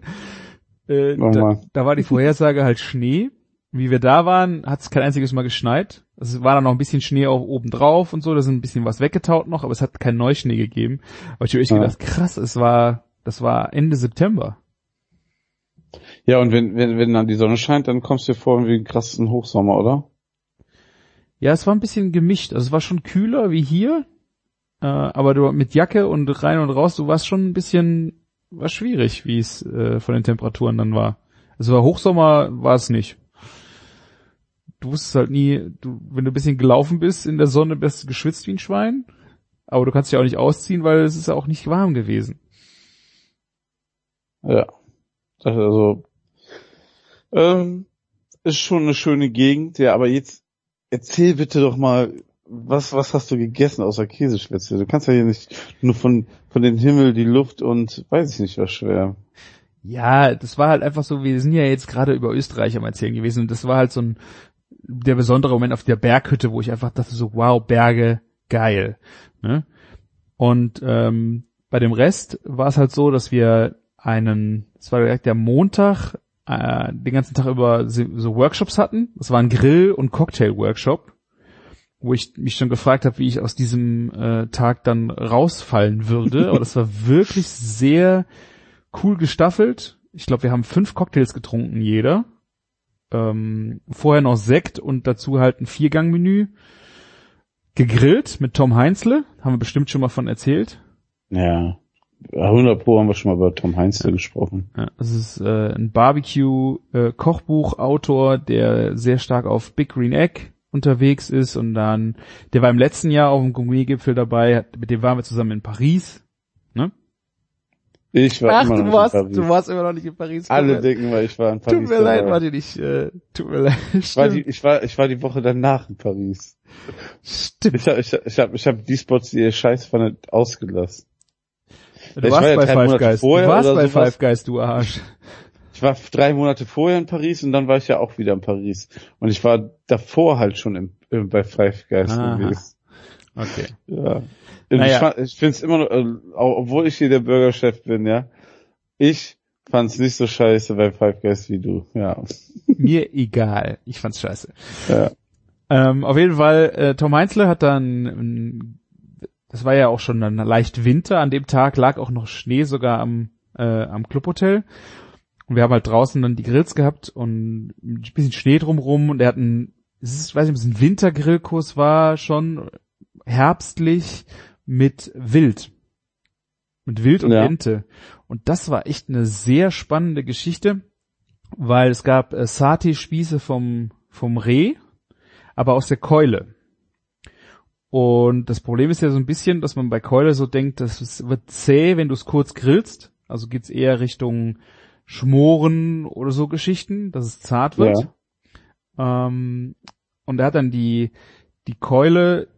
da war die Vorhersage halt Schnee. Wie wir da waren, hat es kein einziges Mal geschneit. Es war dann noch ein bisschen Schnee auch oben drauf und so, da ist ein bisschen was weggetaut noch, aber es hat keinen Neuschnee gegeben. Aber ich habe echt gedacht, krass, das war Ende September. Ja, und wenn dann die Sonne scheint, dann kommst du dir vor wie einen krassen Hochsommer, oder? Ja, es war ein bisschen gemischt. Also es war schon kühler wie hier, aber du mit Jacke und rein und raus, du warst schon war schwierig, wie es von den Temperaturen dann war. Also war Hochsommer, war es nicht. Du wusstest halt nie, wenn du ein bisschen gelaufen bist in der Sonne, bist du geschwitzt wie ein Schwein, aber du kannst dich auch nicht ausziehen, weil es ist ja auch nicht warm gewesen. Ja, also ist schon eine schöne Gegend, ja, aber jetzt erzähl bitte doch mal, was hast du gegessen außer Käsespätzle? Du kannst ja hier nicht nur von den Himmel, die Luft und weiß ich nicht was schwer. Ja, das war halt einfach so, wir sind ja jetzt gerade über Österreich am Erzählen gewesen und das war halt so der besondere Moment auf der Berghütte, wo ich einfach dachte so, wow, Berge, geil. Ne? Und bei dem Rest war es halt so, dass wir es war direkt der Montag, den ganzen Tag über so Workshops hatten. Das war ein Grill- und Cocktail-Workshop, wo ich mich schon gefragt habe, wie ich aus diesem Tag dann rausfallen würde. Aber das war wirklich sehr cool gestaffelt. Ich glaube, wir haben 5 Cocktails getrunken, jeder. Vorher noch Sekt und dazu halt ein 4-Gang-Menü. Gegrillt mit Tom Heinzle, haben wir bestimmt schon mal von erzählt. Ja, 100 Pro haben wir schon mal über Tom Heinzle gesprochen. Ja, das ist ein Barbecue-Kochbuchautor, der sehr stark auf Big Green Egg unterwegs ist und dann, der war im letzten Jahr auf dem Gourmet-Gipfel dabei, mit dem waren wir zusammen in Paris, ne? Ich war immer noch nicht in Paris. Du warst immer noch nicht in Paris. Alle denken, weil ich war in Paris. Tut mir leid, war dir nicht, tut mir leid. Ich war die Woche danach in Paris. Stimmt. Ich hab die Spots, die ihr Scheißpfanne ausgelassen. Du warst bei Five Guys. Du warst bei Five Guys, du Arsch. Ich war 3 Monate vorher in Paris und dann war ich ja auch wieder in Paris. Und ich war davor halt schon bei Five Guys gewesen. Okay. Ja. Naja. Ich finde es immer noch, obwohl ich hier der Burgerchef bin, ja, ich fand's nicht so scheiße bei Five Guys wie du, ja. Mir egal. Ich fand's scheiße. Ja. Auf jeden Fall, Tom Heinzle hat dann, das war ja auch schon dann leicht Winter, an dem Tag lag auch noch Schnee sogar am Clubhotel. Und wir haben halt draußen dann die Grills gehabt und ein bisschen Schnee drumrum und er hat ich weiß nicht, ob es ein Wintergrillkurs war, schon herbstlich mit Wild. Mit Wild und Ente. Und das war echt eine sehr spannende Geschichte, weil es gab Satay-Spieße vom Reh, aber aus der Keule. Und das Problem ist ja so ein bisschen, dass man bei Keule so denkt, das wird zäh, wenn du es kurz grillst. Also geht's eher Richtung Schmoren oder so Geschichten, dass es zart wird. Ja. Und er hat dann die Keule,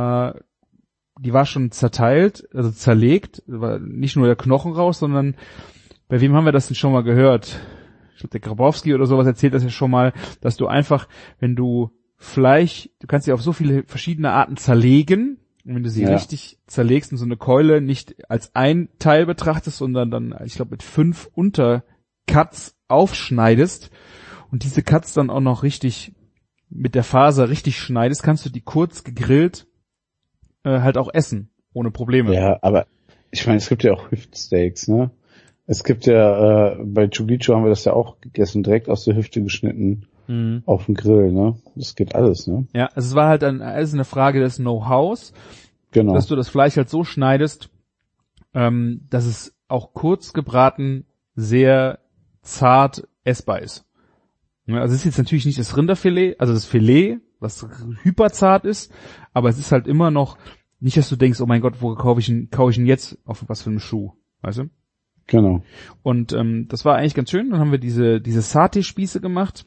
die war schon zerteilt, also zerlegt, war nicht nur der Knochen raus, sondern bei wem haben wir das denn schon mal gehört? Ich glaube, der Grabowski oder sowas erzählt das ja schon mal, dass du einfach, wenn du Fleisch, du kannst sie auf so viele verschiedene Arten zerlegen, und wenn du sie richtig zerlegst und so eine Keule nicht als ein Teil betrachtest, sondern dann, ich glaube, mit 5 Untercuts aufschneidest und diese Cuts dann auch noch richtig mit der Faser richtig schneidest, kannst du die kurz gegrillt halt auch essen, ohne Probleme. Ja, aber ich meine, es gibt ja auch Hüftsteaks, ne? Es gibt ja, bei Chugicho haben wir das ja auch gegessen, direkt aus der Hüfte geschnitten auf dem Grill, ne? Das geht alles, ne? Ja, also es war halt alles eine Frage des Know-hows, genau, dass du das Fleisch halt so schneidest, dass es auch kurz gebraten sehr zart essbar ist. Also es ist jetzt natürlich nicht das Rinderfilet, also das Filet, was hyperzart ist, aber es ist halt immer noch nicht, dass du denkst, oh mein Gott, wo kaufe ich ihn jetzt auf was für einen Schuh, weißt du? Genau. Und das war eigentlich ganz schön. Dann haben wir diese Satay-Spieße gemacht.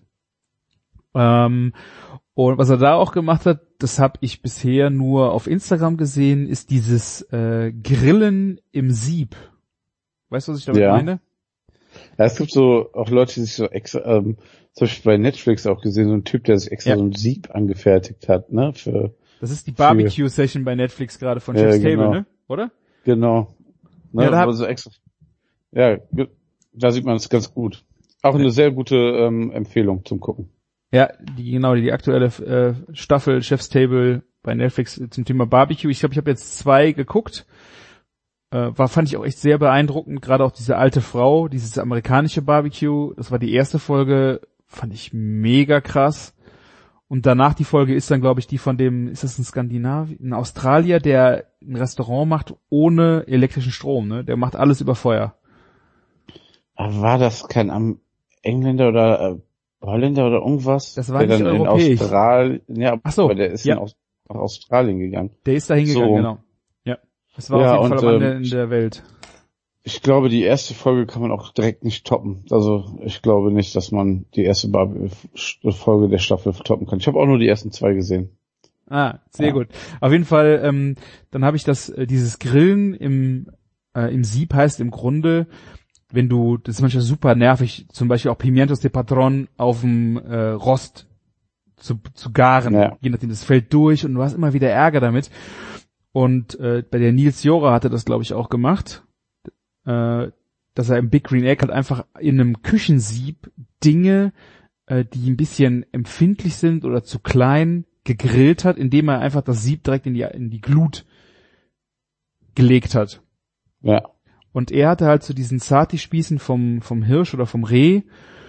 Und was er da auch gemacht hat, das habe ich bisher nur auf Instagram gesehen, ist dieses Grillen im Sieb. Weißt du, was ich damit meine? Ja, es gibt so auch Leute, die sich so extra, zum Beispiel bei Netflix auch gesehen, so ein Typ, der sich extra so ein Sieb angefertigt hat, ne? Das ist die Barbecue-Session bei Netflix gerade von Chef's Table, ne? Oder? Genau. Ne? Ja, also extra. Ja, da sieht man es ganz gut. Auch eine sehr gute Empfehlung zum Gucken. Ja, die aktuelle Staffel Chef's Table bei Netflix zum Thema Barbecue. Ich glaube, ich habe jetzt 2 geguckt. Fand ich auch echt sehr beeindruckend. Gerade auch diese alte Frau, dieses amerikanische Barbecue. Das war die erste Folge, fand ich mega krass. Und danach die Folge ist dann, glaube ich, die von dem, ist das ein Australier, der ein Restaurant macht ohne elektrischen Strom, ne? Der macht alles über Feuer. War das kein Engländer oder Holländer oder irgendwas? Das war nicht europäisch. In Australien, ja, ach so, aber der ist nach Australien gegangen. Der ist da hingegangen, genau. Ja. Das war auf jeden Fall am Ende in der Welt. Ich glaube, die erste Folge kann man auch direkt nicht toppen. Also ich glaube nicht, dass man die erste Folge der Staffel toppen kann. Ich habe auch nur die ersten 2 gesehen. Ah, sehr gut. Auf jeden Fall, dann habe ich dieses Grillen im Sieb heißt im Grunde, das ist manchmal super nervig, zum Beispiel auch Pimientos de Patron auf dem Rost zu garen. Je nachdem, das fällt durch und du hast immer wieder Ärger damit. Und bei der Nils Jora hatte das, glaube ich, auch gemacht, dass er im Big Green Egg halt einfach in einem Küchensieb Dinge, die ein bisschen empfindlich sind oder zu klein, gegrillt hat, indem er einfach das Sieb direkt in die Glut gelegt hat. Ja. Und er hatte halt so diesen Satay-Spießen vom Hirsch oder vom Reh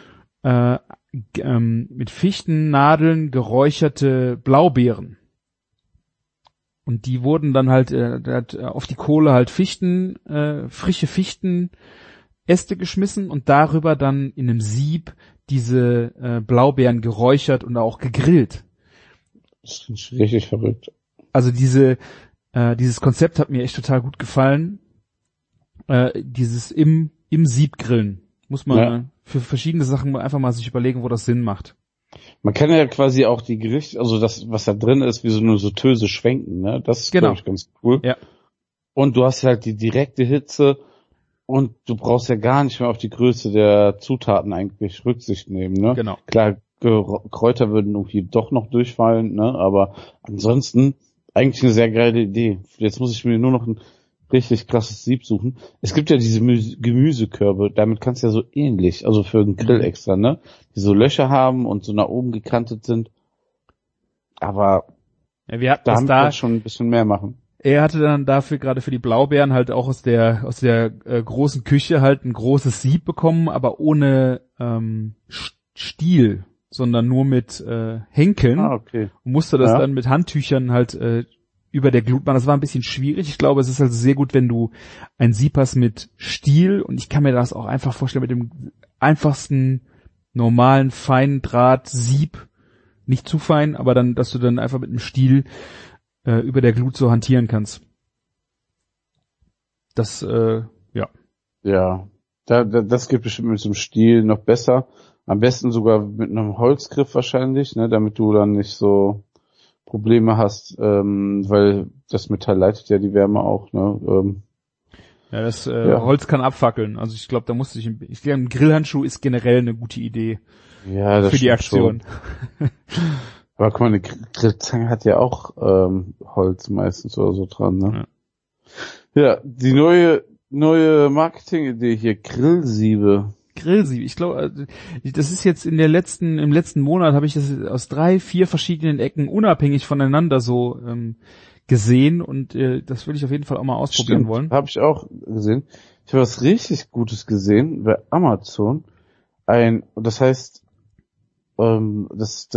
mit Fichtennadeln geräucherte Blaubeeren. Und die wurden dann halt, auf die Kohle halt frische Fichtenäste geschmissen und darüber dann in einem Sieb diese Blaubeeren geräuchert und auch gegrillt. Das ist richtig verrückt. Also dieses Konzept hat mir echt total gut gefallen. Dieses im Sieb grillen. Muss man für verschiedene Sachen einfach mal sich überlegen, wo das Sinn macht. Man kann ja quasi auch die Gerichte, also das, was da drin ist, wie so eine Sauteuse schwenken, ne? Das ist, glaube ich, ganz cool. Ja. Und du hast halt die direkte Hitze und du brauchst ja gar nicht mehr auf die Größe der Zutaten eigentlich Rücksicht nehmen, ne? Genau. Klar, Kräuter würden irgendwie doch noch durchfallen, ne? Aber ansonsten, Eigentlich eine sehr geile Idee. Jetzt muss ich mir nur noch ein richtig krasses Sieb suchen. Es gibt ja diese Gemüsekörbe, damit kannst du ja so ähnlich, also für einen Grill extra, ne? Die so Löcher haben und so nach oben gekantet sind. Aber Ja, wir hatten da das haben wir schon ein bisschen mehr machen. Er hatte dann dafür gerade für die Blaubeeren halt auch aus der großen Küche halt ein großes Sieb bekommen, aber ohne Stiel, sondern nur mit Henkeln. Okay. Und musste das dann mit Handtüchern halt über der Glut machen. Das war ein bisschen schwierig. Ich glaube, es ist also sehr gut, wenn du ein Sieb hast mit Stiel, und ich kann mir das auch einfach vorstellen mit dem einfachsten normalen feinen Draht-Sieb, nicht zu fein, aber dann, dass du dann einfach mit einem Stiel über der Glut so hantieren kannst. Das, ja. Ja, das geht bestimmt mit so einem Stiel noch besser. Am besten sogar mit einem Holzgriff wahrscheinlich, ne, damit du dann nicht so Probleme hast, weil das Metall leitet ja die Wärme auch, ne. Ja, das Holz kann abfackeln. Also ich glaube, da musste ich glaube, ein Grillhandschuh ist generell eine gute Idee. Ja, das für die Aktion. Aber guck mal, eine Grillzange hat ja auch Holz meistens oder so dran, ne? Ja, die neue Marketing-Idee hier, Grillsiebe. Ich glaube, das ist jetzt im letzten Monat habe ich das aus 3-4 verschiedenen Ecken unabhängig voneinander so gesehen, und das würde ich auf jeden Fall auch mal ausprobieren wollen. Habe ich auch gesehen. Ich habe was richtig Gutes gesehen bei Amazon. Das heißt, wo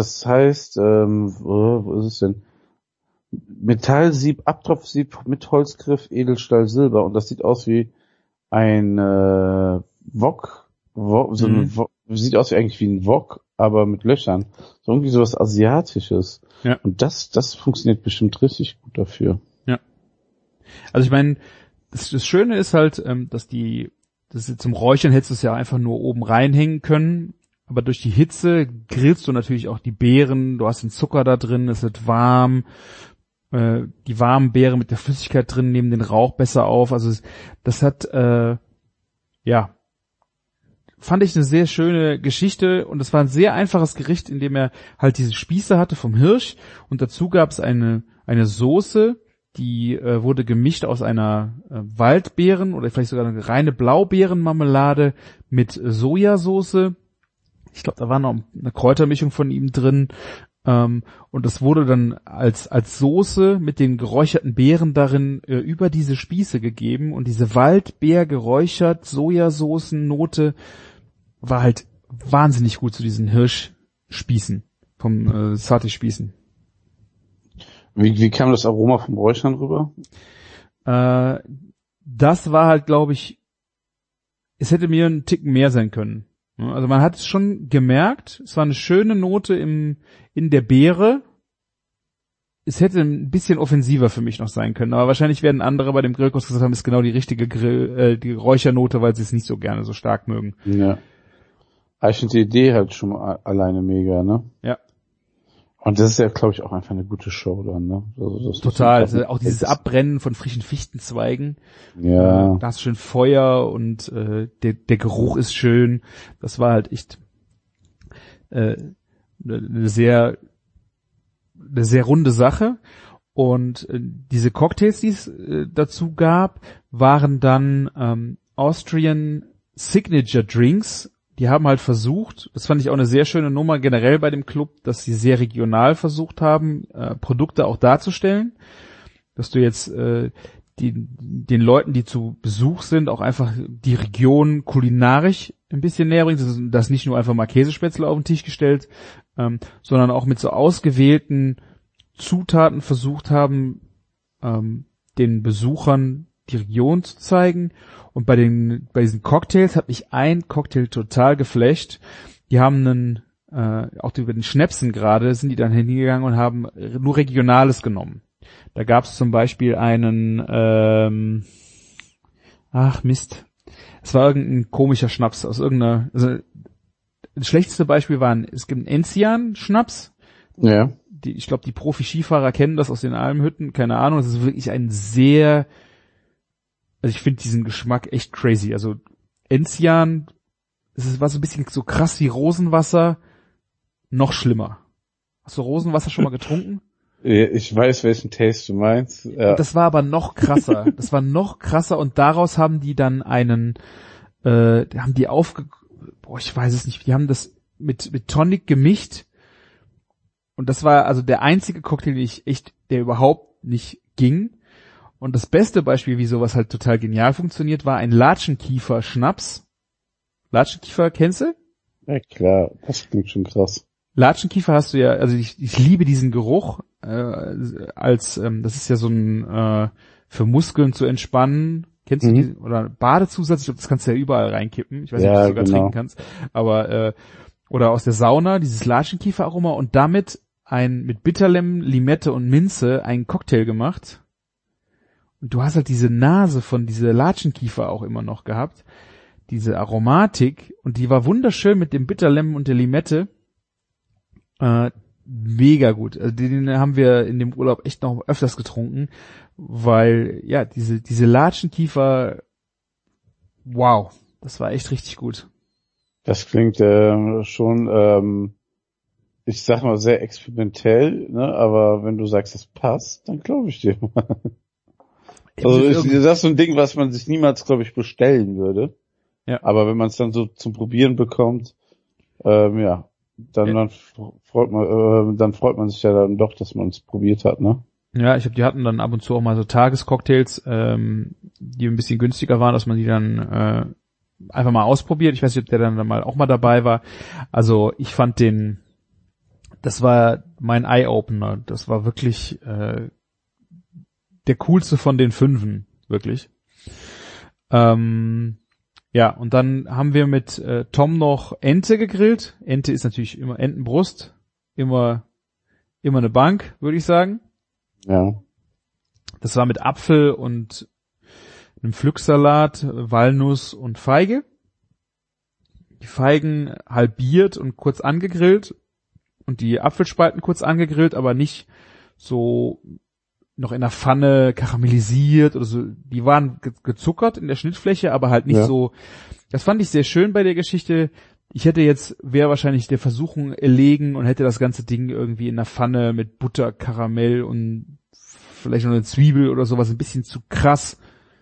ist es denn? Metallsieb, Abtropfsieb mit Holzgriff, Edelstahl, Silber, und das sieht aus wie ein Wok, sieht aus wie eigentlich wie ein Wok, aber mit Löchern. So irgendwie sowas Asiatisches. Ja. Und das funktioniert bestimmt richtig gut dafür. Ja. Also ich meine, das Schöne ist halt, dass zum Räuchern hättest du es ja einfach nur oben reinhängen können, aber durch die Hitze grillst du natürlich auch die Beeren, du hast den Zucker da drin, es wird warm, die warmen Beeren mit der Flüssigkeit drin nehmen den Rauch besser auf, also das hat, fand ich eine sehr schöne Geschichte, und es war ein sehr einfaches Gericht, in dem er halt diese Spieße hatte vom Hirsch, und dazu gab es eine Soße, die wurde gemischt aus einer Waldbeeren oder vielleicht sogar eine reine Blaubeerenmarmelade mit Sojasauce. Ich glaube, da war noch eine Kräutermischung von ihm drin. Und das wurde dann als Soße mit den geräucherten Beeren darin über diese Spieße gegeben, und diese Waldbeer geräuchert Sojasoßennote war halt wahnsinnig gut zu diesen Hirschspießen vom Sati-Spießen. Wie kam das Aroma vom Räuchern rüber? Das war halt, glaube ich, es hätte mir einen Ticken mehr sein können. Also man hat es schon gemerkt, es war eine schöne Note in der Beere. Es hätte ein bisschen offensiver für mich noch sein können, aber wahrscheinlich werden andere bei dem Grillkurs gesagt haben, ist genau die richtige die Räuchernote, weil sie es nicht so gerne so stark mögen. Ja. Aber ich finde die Idee halt schon alleine mega, ne? Ja. Und das ist ja, glaube ich, auch einfach eine gute Show dann, ne? Also das total. Also auch dieses Abbrennen von frischen Fichtenzweigen. Ja. Da ist schön Feuer, und der Geruch ist schön. Das war halt echt eine sehr runde Sache. Und diese Cocktails, die es dazu gab, waren dann Austrian Signature Drinks. Die haben halt versucht, das fand ich auch eine sehr schöne Nummer generell bei dem Club, dass sie sehr regional versucht haben, Produkte auch darzustellen, dass du jetzt den Leuten, die zu Besuch sind, auch einfach die Region kulinarisch ein bisschen näher bringst, dass nicht nur einfach mal Käsespätzle auf den Tisch gestellt, sondern auch mit so ausgewählten Zutaten versucht haben, den Besuchern die Region zu zeigen. Und bei diesen Cocktails hat mich ein Cocktail total geflasht. Die haben auch über den Schnäpsen gerade, sind die dann hingegangen und haben nur Regionales genommen. Da gab es zum Beispiel einen, es war irgendein komischer Schnaps aus also das schlechteste Beispiel es gibt einen Enzian-Schnaps. Ja. Ich glaube, die Profi-Skifahrer kennen das aus den Almhütten, keine Ahnung. Das ist wirklich also ich finde diesen Geschmack echt crazy. Also Enzian, war so ein bisschen so krass wie Rosenwasser, noch schlimmer. Hast du Rosenwasser schon mal getrunken? Ich weiß, welchen Taste du meinst. Ja. Das war aber noch krasser. Das war noch krasser und daraus haben die dann ich weiß es nicht, die haben das mit Tonic gemischt und das war also der einzige Cocktail, der überhaupt nicht ging. Und das beste Beispiel, wie sowas halt total genial funktioniert, war ein Latschenkiefer-Schnaps. Latschenkiefer, kennst du? Ja klar, das klingt schon krass. Latschenkiefer hast du ja, also ich liebe diesen Geruch, das ist ja so ein für Muskeln zu entspannen. Kennst du diesen, oder Badezusatz? Ich glaube, das kannst du ja überall reinkippen. Ich weiß nicht, ob du das sogar trinken kannst. Aber oder aus der Sauna, dieses Latschenkiefer-Aroma und damit mit Bitterlemm, Limette und Minze einen Cocktail gemacht. Und du hast halt diese Nase von dieser Latschenkiefer auch immer noch gehabt. Diese Aromatik. Und die war wunderschön mit dem Bitterlemm und der Limette. Mega gut. Also den haben wir in dem Urlaub echt noch öfters getrunken, weil, ja, diese Latschenkiefer, wow, das war echt richtig gut. Das klingt schon, ich sag mal, sehr experimentell, ne? Aber wenn du sagst, es passt, dann glaube ich dir mal. Also das ist so ein Ding, was man sich niemals, glaube ich, bestellen würde. Ja. Aber wenn man es dann so zum Probieren bekommt, dann freut man sich ja dann doch, dass man es probiert hat, ne? Ja, die hatten dann ab und zu auch mal so Tagescocktails, die ein bisschen günstiger waren, dass man die dann einfach mal ausprobiert. Ich weiß nicht, ob der dann mal auch mal dabei war. Also ich fand das war mein Eye-Opener. Das war wirklich der coolste von den 5, wirklich. Ja, und dann haben wir mit Tom noch Ente gegrillt. Ente ist natürlich immer Entenbrust, immer eine Bank, würde ich sagen. Ja. Das war mit Apfel und einem Pflücksalat, Walnuss und Feige. Die Feigen halbiert und kurz angegrillt und die Apfelspalten kurz angegrillt, aber nicht so noch in der Pfanne karamellisiert oder so. Die waren gezuckert in der Schnittfläche, aber halt nicht so. Das fand ich sehr schön bei der Geschichte. Wäre wahrscheinlich der Versuchung erlegen und hätte das ganze Ding irgendwie in der Pfanne mit Butter, Karamell und vielleicht noch eine Zwiebel oder sowas ein bisschen zu krass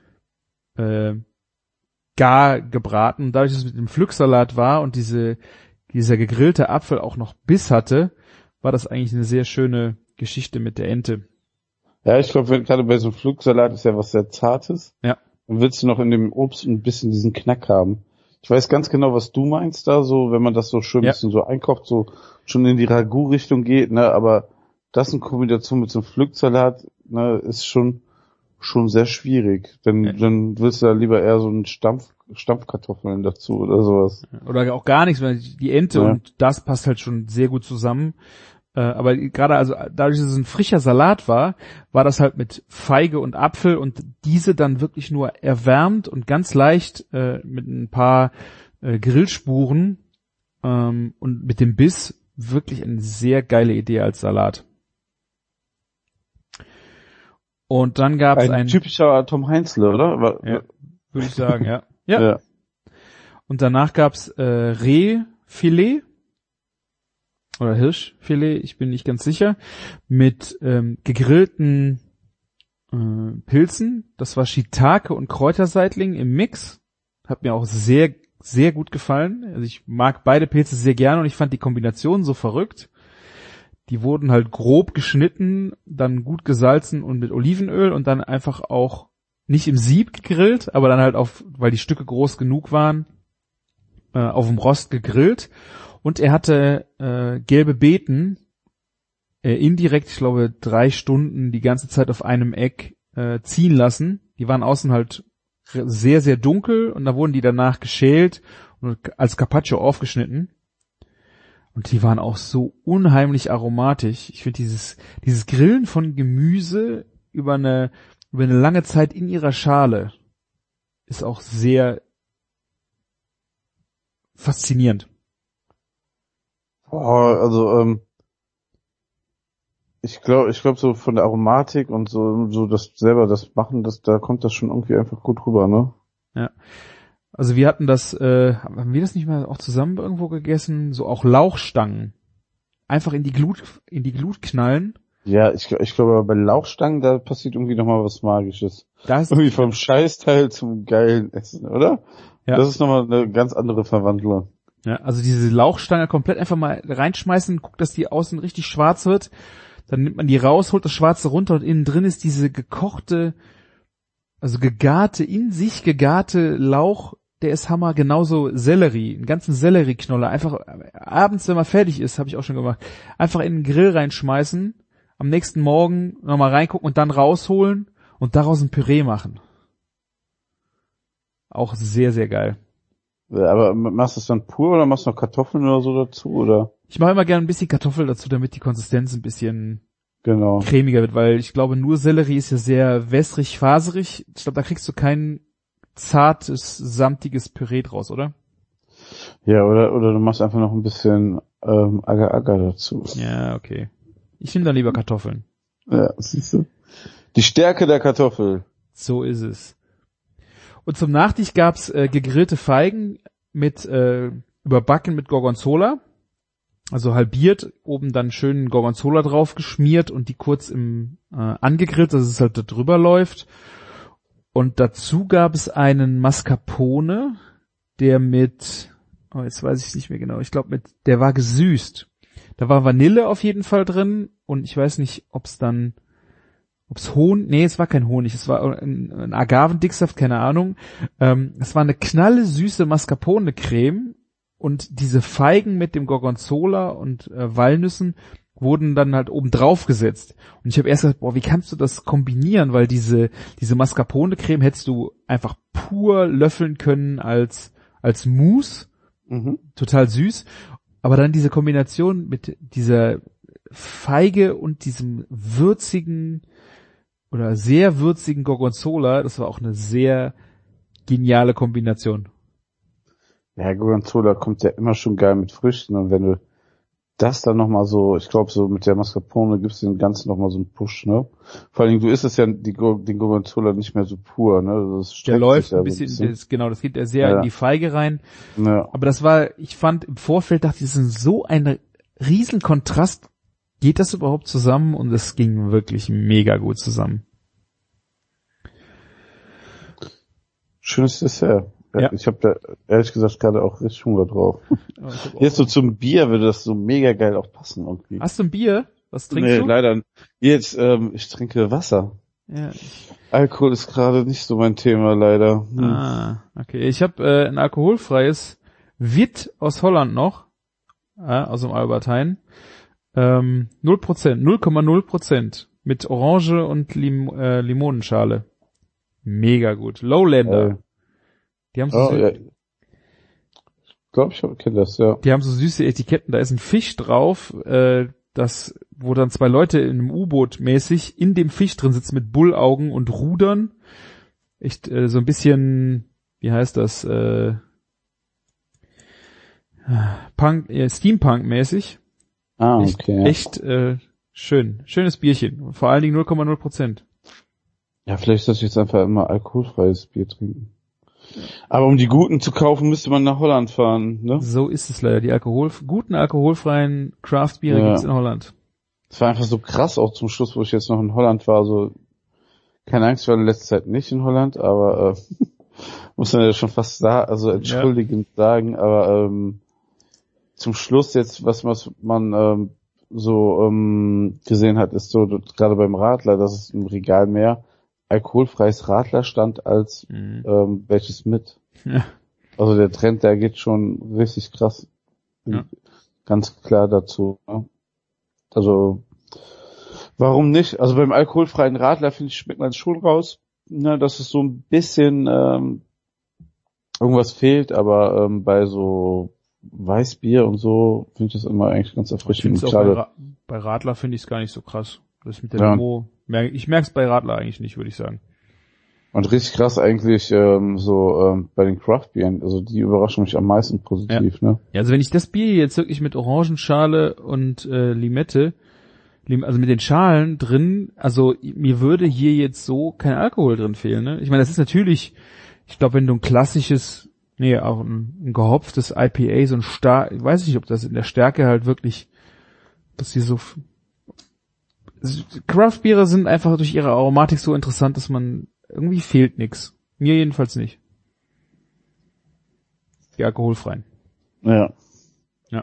gar gebraten. Dadurch, dass es mit dem Pflücksalat war und dieser gegrillte Apfel auch noch Biss hatte, war das eigentlich eine sehr schöne Geschichte mit der Ente. Ja, ich glaube, gerade bei so einem Pflücksalat ist ja was sehr Zartes. Ja. Dann willst du noch in dem Obst ein bisschen diesen Knack haben. Ich weiß ganz genau, was du meinst da, so, wenn man das so schön ein bisschen so einkocht, so schon in die Ragout-Richtung geht, ne, aber das in Kombination mit so einem Pflücksalat, ne, ist schon sehr schwierig. Dann willst du da lieber eher so einen Stampfkartoffeln dazu oder sowas. Oder auch gar nichts, weil die Ente und das passt halt schon sehr gut zusammen. Aber gerade also dadurch, dass es ein frischer Salat war das halt mit Feige und Apfel und diese dann wirklich nur erwärmt und ganz leicht mit ein paar Grillspuren und mit dem Biss wirklich eine sehr geile Idee als Salat. Und dann gab es ein typischer Tom Heinzle, oder? Ja, würde ich sagen, ja. Ja. Und danach gab's Rehfilet oder Hirschfilet, ich bin nicht ganz sicher, mit gegrillten Pilzen. Das war Shiitake und Kräuterseitling im Mix. Hat mir auch sehr, sehr gut gefallen. Also ich mag beide Pilze sehr gerne und ich fand die Kombination so verrückt. Die wurden halt grob geschnitten, dann gut gesalzen und mit Olivenöl und dann einfach auch nicht im Sieb gegrillt, aber dann halt weil die Stücke groß genug waren, auf dem Rost gegrillt. Und er hatte gelbe Beeten indirekt, ich glaube, 3 Stunden die ganze Zeit auf einem Eck ziehen lassen. Die waren außen halt sehr, sehr dunkel und da wurden die danach geschält und als Carpaccio aufgeschnitten. Und die waren auch so unheimlich aromatisch. Ich finde dieses Grillen von Gemüse über eine lange Zeit in ihrer Schale ist auch sehr faszinierend. Also ich glaube so von der Aromatik und so das selber das Machen, da kommt das schon irgendwie einfach gut rüber, ne? Ja. Also wir hatten haben wir das nicht mal auch zusammen irgendwo gegessen? So auch Lauchstangen. Einfach in die Glut knallen Ja, ich glaube, bei Lauchstangen, da passiert irgendwie nochmal was Magisches. Das Irgendwie vom Scheißteil zum geilen Essen, oder? Ja. Das ist nochmal eine ganz andere Verwandlung. Ja, also diese Lauchstange komplett einfach mal reinschmeißen, guckt, dass die außen richtig schwarz wird. Dann nimmt man die raus, holt das Schwarze runter und innen drin ist diese gekochte, also in sich gegarte Lauch, der ist Hammer. Genauso Sellerie, einen ganzen Sellerieknoller. Einfach abends, wenn man fertig ist, habe ich auch schon gemacht, einfach in den Grill reinschmeißen, am nächsten Morgen nochmal reingucken und dann rausholen und daraus ein Püree machen. Auch sehr, sehr geil. Aber machst du es dann pur oder machst du noch Kartoffeln oder so dazu, oder? Ich mache immer gerne ein bisschen Kartoffel dazu, damit die Konsistenz ein bisschen Genau. cremiger wird, weil ich glaube, nur Sellerie ist ja sehr wässrig, faserig. Ich glaube, da kriegst du kein zartes, samtiges Püree draus, oder? Ja, oder du machst einfach noch ein bisschen Agar-Agar dazu. Ja, okay. Ich nehme dann lieber Kartoffeln. Ja, siehst du? Die Stärke der Kartoffel. So ist es. Und zum Nachtisch gab's gegrillte Feigen mit überbacken mit Gorgonzola. Also halbiert, oben dann schön Gorgonzola drauf geschmiert und die kurz angegrillt, dass es halt da drüber läuft. Und dazu gab es einen Mascarpone, der jetzt weiß ich nicht mehr genau, ich glaube der war gesüßt. Da war Vanille auf jeden Fall drin und ich weiß nicht, es war kein Honig, es war ein Agavendicksaft, keine Ahnung. Es war eine knalle süße Mascarpone-Creme. Und diese Feigen mit dem Gorgonzola und Walnüssen wurden dann halt oben drauf gesetzt. Und ich habe erst gesagt, wie kannst du das kombinieren? Weil diese Mascarpone-Creme hättest du einfach pur löffeln können als Mousse. Mhm. Total süß. Aber dann diese Kombination mit dieser Feige und diesem würzigen oder sehr würzigen Gorgonzola, das war auch eine sehr geniale Kombination. Ja, Gorgonzola kommt ja immer schon geil mit Früchten und wenn du das dann nochmal so, ich glaube so mit der Mascarpone gibst du dem Ganzen nochmal so einen Push, ne? Vor allen Dingen, du isst es ja den Gorgonzola nicht mehr so pur, ne? Der läuft ein bisschen. Das geht ja sehr in die Feige rein. Ja. Aber ich fand im Vorfeld, dachte ich, das ist so ein riesen Kontrast. Geht das überhaupt zusammen? Und es ging wirklich mega gut zusammen. Schönes Dessert. Ja. Ich habe da ehrlich gesagt gerade auch richtig Hunger drauf. Jetzt so zum Bier würde das so mega geil auch passen irgendwie. Hast du ein Bier? Was trinkst du? Nee, leider. Jetzt, ich trinke Wasser. Ja. Alkohol ist gerade nicht so mein Thema, leider. Okay. Ich habe ein alkoholfreies Wit aus Holland noch, aus dem Albert Heijn. 0,0% mit Orange und Limonenschale. Mega gut. Lowlander. Die haben so ja. Ich glaube, ich kenne das, ja. Die haben so süße Etiketten, da ist ein Fisch drauf, wo dann zwei Leute in einem U-Boot mäßig in dem Fisch drin sitzen mit Bullaugen und Rudern. Echt so ein bisschen, wie heißt das, Steampunk-mäßig. Okay. Echt schön. Schönes Bierchen. Vor allen Dingen 0,0%. Ja, vielleicht sollte ich jetzt einfach immer alkoholfreies Bier trinken. Aber um die guten zu kaufen, müsste man nach Holland fahren, ne? So ist es leider. Die guten alkoholfreien Craft-Biere gibt's in Holland. Das war einfach so krass, auch zum Schluss, wo ich jetzt noch in Holland war. So, keine Angst, ich war in letzter Zeit nicht in Holland, aber muss man ja schon fast entschuldigend sagen, aber zum Schluss jetzt, was man gesehen hat, ist so, gerade beim Radler, dass es im Regal mehr alkoholfreies Radler stand als welches mit. Ja. Also der Trend, der geht schon richtig krass. Ja. Ganz klar dazu. Ne? Also warum nicht? Also beim alkoholfreien Radler, finde ich, schmeckt man es schon raus, ne, dass es so ein bisschen irgendwas fehlt, aber bei so Weißbier und so finde ich das immer eigentlich ganz erfrischend. Bei Radler finde ich es gar nicht so krass. Das mit der Limo, ich merke es bei Radler eigentlich nicht, würde ich sagen. Und richtig krass eigentlich bei den Craft-Bieren, also die überraschen mich am meisten positiv, ne? Ja, also wenn ich das Bier jetzt wirklich mit Orangenschale und Limette, also mit den Schalen drin, also mir würde hier jetzt so kein Alkohol drin fehlen, ne? Ich meine, das ist natürlich, ich glaube, wenn du ein klassisches, auch ein gehopftes IPA, so ein ich weiß nicht, ob das in der Stärke halt wirklich, dass die so Craft-Biere sind einfach durch ihre Aromatik so interessant, dass man irgendwie fehlt nix. Mir jedenfalls nicht. Die alkoholfreien. Ja. Ja.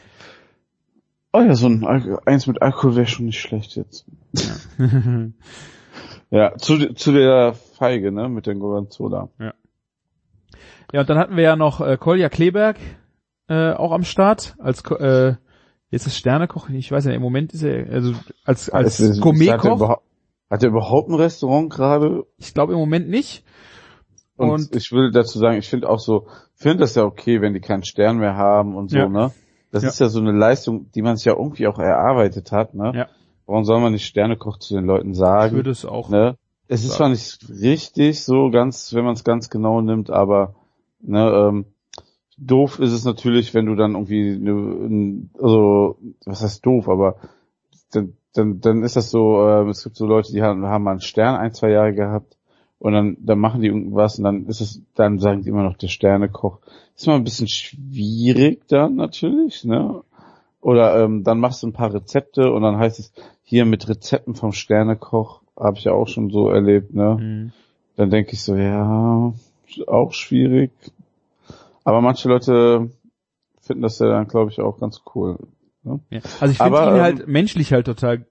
Oh ja, so eins mit Alkohol wäre schon nicht schlecht jetzt. Ja. Ja, zu der Feige, ne, mit den Gorgonzola. Ja. Ja, und dann hatten wir ja noch Kolja Kleberg auch am Start als jetzt ist Sternekoch, ich weiß ja, im Moment ist er also als Gourmetkoch. Hat er überhaupt ein Restaurant gerade? Ich glaube im Moment nicht. Und ich will dazu sagen, ich finde das ja okay, wenn die keinen Stern mehr haben und so, ja. Ne? Das ist ja so eine Leistung, die man sich ja irgendwie auch erarbeitet hat, ne? Ja. Warum soll man nicht Sternekoch zu den Leuten sagen? Ich würde es auch. Ne? Es ist zwar nicht richtig so ganz, wenn man es ganz genau nimmt, aber ne, doof ist es natürlich, wenn du dann irgendwie also was heißt doof, aber dann ist das so, es gibt so Leute, die haben mal einen Stern 1-2 Jahre gehabt und dann machen die irgendwas und dann sagen die immer noch der Sternekoch. Ist mal ein bisschen schwierig dann natürlich, ne? Oder dann machst du ein paar Rezepte und dann heißt es hier mit Rezepten vom Sternekoch, habe ich ja auch schon so erlebt, ne? Mhm. Dann denke ich so, ja, auch schwierig. Aber manche Leute finden das ja dann, glaube ich, auch ganz cool. Ne? Ja. Also ich finde ihn halt menschlich halt total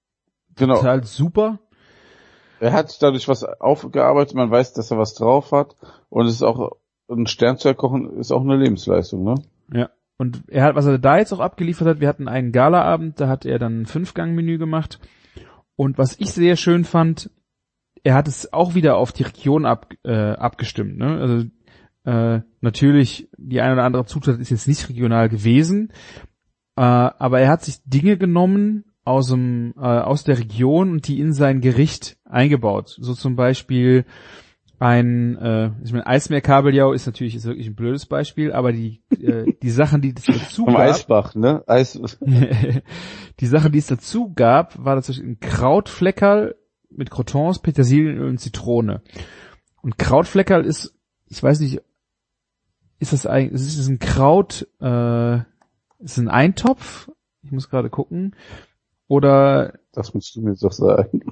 super. Er hat dadurch was aufgearbeitet, man weiß, dass er was drauf hat und es ist auch, ein Stern zu erkochen ist auch eine Lebensleistung, ne? Ja. Und was er da jetzt auch abgeliefert hat, wir hatten einen Galaabend, da hat er dann ein 5-Gang-Menü gemacht. Und was ich sehr schön fand, er hat es auch wieder auf die Region abgestimmt, ne? Also natürlich, die eine oder andere Zutat ist jetzt nicht regional gewesen, aber er hat sich Dinge genommen aus der Region und die in sein Gericht eingebaut. So zum Beispiel Eismeerkabeljau ist wirklich ein blödes Beispiel, aber die Sachen, die es dazu gab. Eisbach, ne? Die Sachen, die es dazu gab, war tatsächlich ein Krautfleckerl mit Crotons, Petersilien und Zitrone. Und Krautfleckerl ist, ich weiß nicht, ist das ein Kraut, ist ein Eintopf? Ich muss gerade gucken. Oder das musst du mir doch sagen.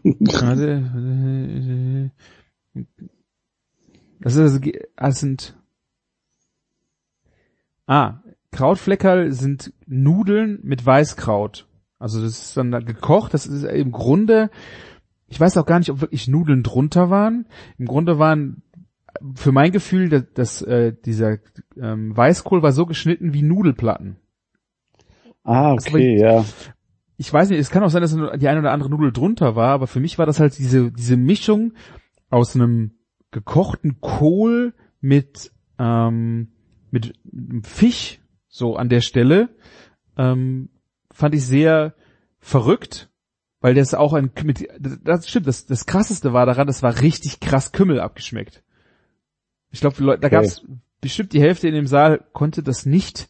Krautfleckerl sind Nudeln mit Weißkraut. Also das ist dann gekocht, das ist im Grunde, ich weiß auch gar nicht, ob wirklich Nudeln drunter waren. Im Grunde waren, für mein Gefühl, dieser Weißkohl war so geschnitten wie Nudelplatten. Ah, okay, ja. Ich weiß nicht, es kann auch sein, dass die eine oder andere Nudel drunter war, aber für mich war das halt diese Mischung aus einem gekochten Kohl mit Fisch so an der Stelle, fand ich sehr verrückt, weil das auch das stimmt, das krasseste war daran, das war richtig krass Kümmel abgeschmeckt. Ich glaube, da gab's bestimmt die Hälfte in dem Saal konnte das nicht,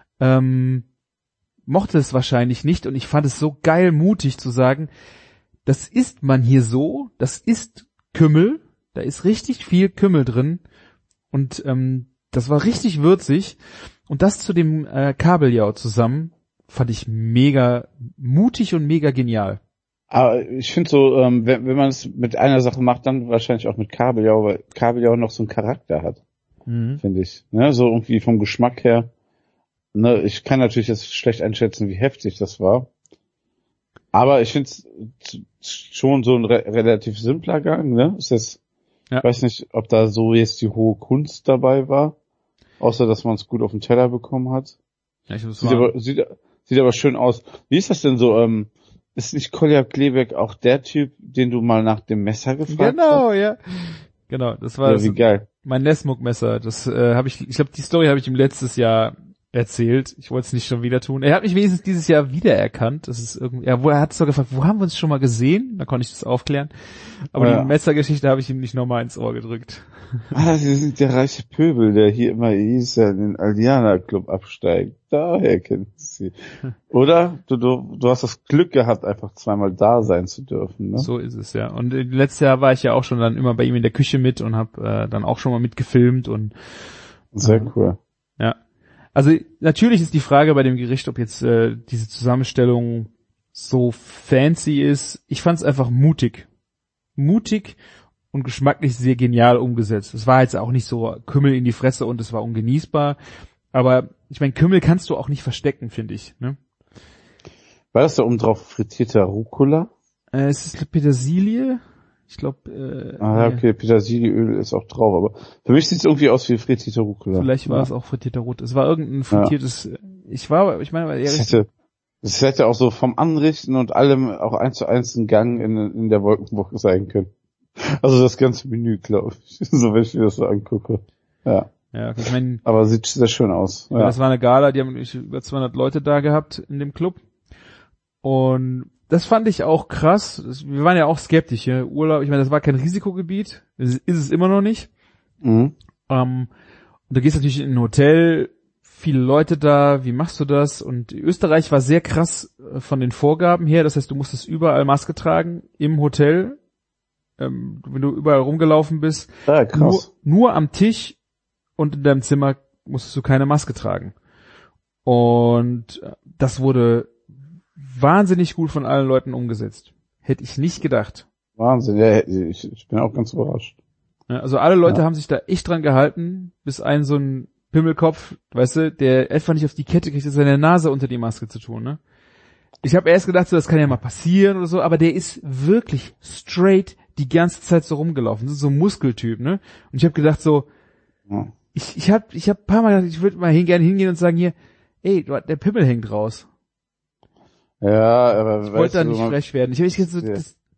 mochte es wahrscheinlich nicht und ich fand es so geil mutig zu sagen, das isst man hier so, das ist Kümmel, da ist richtig viel Kümmel drin und das war richtig würzig und das zu dem Kabeljau zusammen fand ich mega mutig und mega genial. Aber ich finde so, wenn man es mit einer Sache macht, dann wahrscheinlich auch mit Kabeljau, weil Kabeljau noch so einen Charakter hat, finde ich. Ne? So irgendwie vom Geschmack her. Ne? Ich kann natürlich jetzt schlecht einschätzen, wie heftig das war. Aber ich finde es schon so ein relativ simpler Gang. Ne? Ist das, ich weiß nicht, ob da so jetzt die hohe Kunst dabei war, außer dass man es gut auf den Teller bekommen hat. Ja, sieht aber schön aus. Wie ist das denn so? Ist nicht Kolja Kleberg auch der Typ, den du mal nach dem Messer gefragt hast? Genau, ja. Genau, das war wie geil. Mein Nesmuk-Messer. Das habe ich glaube, die Story habe ich ihm letztes Jahr erzählt. Ich wollte es nicht schon wieder tun. Er hat mich wenigstens dieses Jahr wiedererkannt. Das ist irgendwie, er hat so gefragt, wo haben wir uns schon mal gesehen? Da konnte ich das aufklären. Aber die Messergeschichte habe ich ihm nicht nochmal ins Ohr gedrückt. Ah, Sie sind der reiche Pöbel, der hier immer in den Aldiana Club absteigt. Daher kennen Sie. Oder? Du hast das Glück gehabt, einfach zweimal da sein zu dürfen, ne? So ist es, ja. Und letztes Jahr war ich ja auch schon dann immer bei ihm in der Küche mit und habe dann auch schon mal mitgefilmt und sehr cool. Ja. Also natürlich ist die Frage bei dem Gericht, ob jetzt diese Zusammenstellung so fancy ist. Ich fand es einfach mutig. Mutig und geschmacklich sehr genial umgesetzt. Es war jetzt auch nicht so Kümmel in die Fresse und es war ungenießbar. Aber ich meine, Kümmel kannst du auch nicht verstecken, finde ich. Ne? War das da oben drauf frittierter Rucola? Es ist Petersilie. Ich glaube. Okay, Petersilieöl ist auch drauf, aber für mich sieht es irgendwie aus wie frittierter Rucola. Vielleicht war es auch frittierter Rot. Es war irgendein frittiertes. Ja. Das hätte auch so vom Anrichten und allem auch 1:1 ein Gang in der Wolkenburg sein können. Also das ganze Menü, glaube ich. So, wenn ich mir das so angucke. Ja. Ja, ich meine. Aber sieht sehr schön aus. Ja. Das war eine Gala, die haben über 200 Leute da gehabt in dem Club. Und das fand ich auch krass. Wir waren ja auch skeptisch, ja. Urlaub, ich meine, das war kein Risikogebiet. Ist es immer noch nicht. Mhm. Und du gehst natürlich in ein Hotel, viele Leute da, wie machst du das? Und Österreich war sehr krass von den Vorgaben her. Das heißt, du musstest überall Maske tragen im Hotel, wenn du überall rumgelaufen bist. Ja, krass. Nur am Tisch und in deinem Zimmer musstest du keine Maske tragen. Und das wurde wahnsinnig gut von allen Leuten umgesetzt. Hätte ich nicht gedacht. Wahnsinn, ja, ich bin auch ganz überrascht. Ja, also alle Leute haben sich da echt dran gehalten, bis so ein Pimmelkopf, weißt du, der einfach nicht auf die Kette kriegt, seine Nase unter die Maske zu tun, ne? Ich habe erst gedacht, so, das kann ja mal passieren oder so, aber der ist wirklich straight die ganze Zeit so rumgelaufen. Das ist so ein Muskeltyp, ne? Und ich habe gedacht so, Ja. ich hab ein paar Mal gedacht, ich würde mal gerne hingehen und sagen hier, ey, der Pimmel hängt raus. Ja, aber Ich wollte da nicht frech werden. Ich habe jetzt so,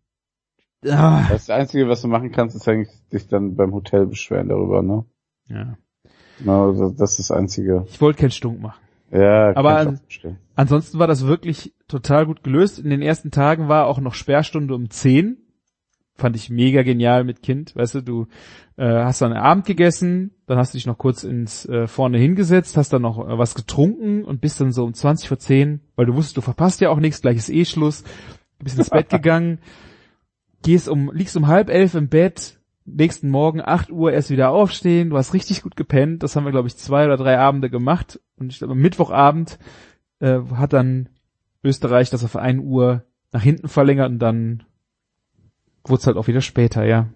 das Einzige, was du machen kannst, ist eigentlich dich dann beim Hotel beschweren darüber, ne? Ja. No, das ist das Einzige. Ich wollte keinen Stunk machen. Ja, aber ansonsten war das wirklich total gut gelöst. In den ersten Tagen war auch noch Sperrstunde um 10. Fand ich mega genial mit Kind. Weißt du hast dann Abend gegessen, dann hast du dich noch kurz vorne hingesetzt, hast dann noch was getrunken und bist dann so um 20:10, weil du wusstest, du verpasst ja auch nichts, gleich ist Schluss. Du bist ins Bett gegangen, liegst um 10:30 im Bett, nächsten Morgen 8 Uhr erst wieder aufstehen, du hast richtig gut gepennt. Das haben wir, glaube ich, 2 oder 3 Abende gemacht. Und ich glaube, am Mittwochabend hat dann Österreich das auf 1 Uhr nach hinten verlängert und dann wurde es halt auch wieder später, ja.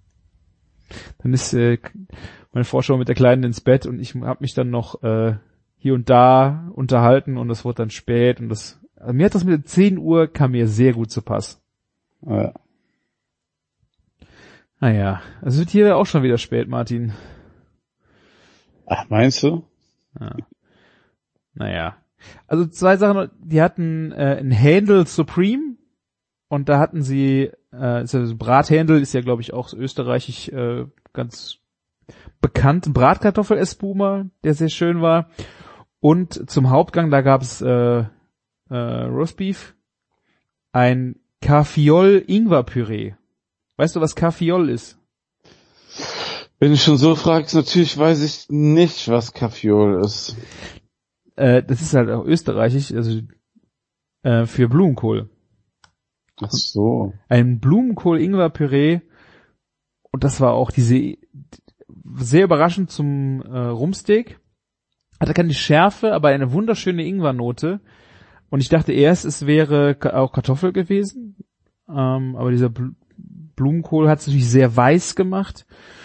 Dann ist meine Frau mit der Kleinen ins Bett und ich habe mich dann noch hier und da unterhalten und es wurde dann spät und also mir hat das mit 10 Uhr kam mir sehr gut zu Pass. Ja. Naja, es wird hier auch schon wieder spät, Martin. Ach, meinst du? Ja. Naja. Also 2 Sachen, die hatten ein Händel Supreme und da hatten sie Brathändel ist ja, glaube ich, auch österreichisch ganz bekannt. Ein Bratkartoffel-Espuma, der sehr schön war. Und zum Hauptgang, da gab es Roastbeef, ein Kaffeeol-Ingwer-Püree. Weißt du, was Kaffeeol ist? Wenn du schon so fragst, natürlich weiß ich nicht, was Kaffeeol ist. Das ist halt auch österreichisch, also für Blumenkohl. Ach so. Ein Blumenkohl-Ingwer-Püree und das war auch sehr überraschend zum Rumsteak. Hatte keine Schärfe, aber eine wunderschöne Ingwernote. Und ich dachte erst, es wäre auch Kartoffel gewesen. Aber dieser Blumenkohl hat es natürlich sehr weiß gemacht.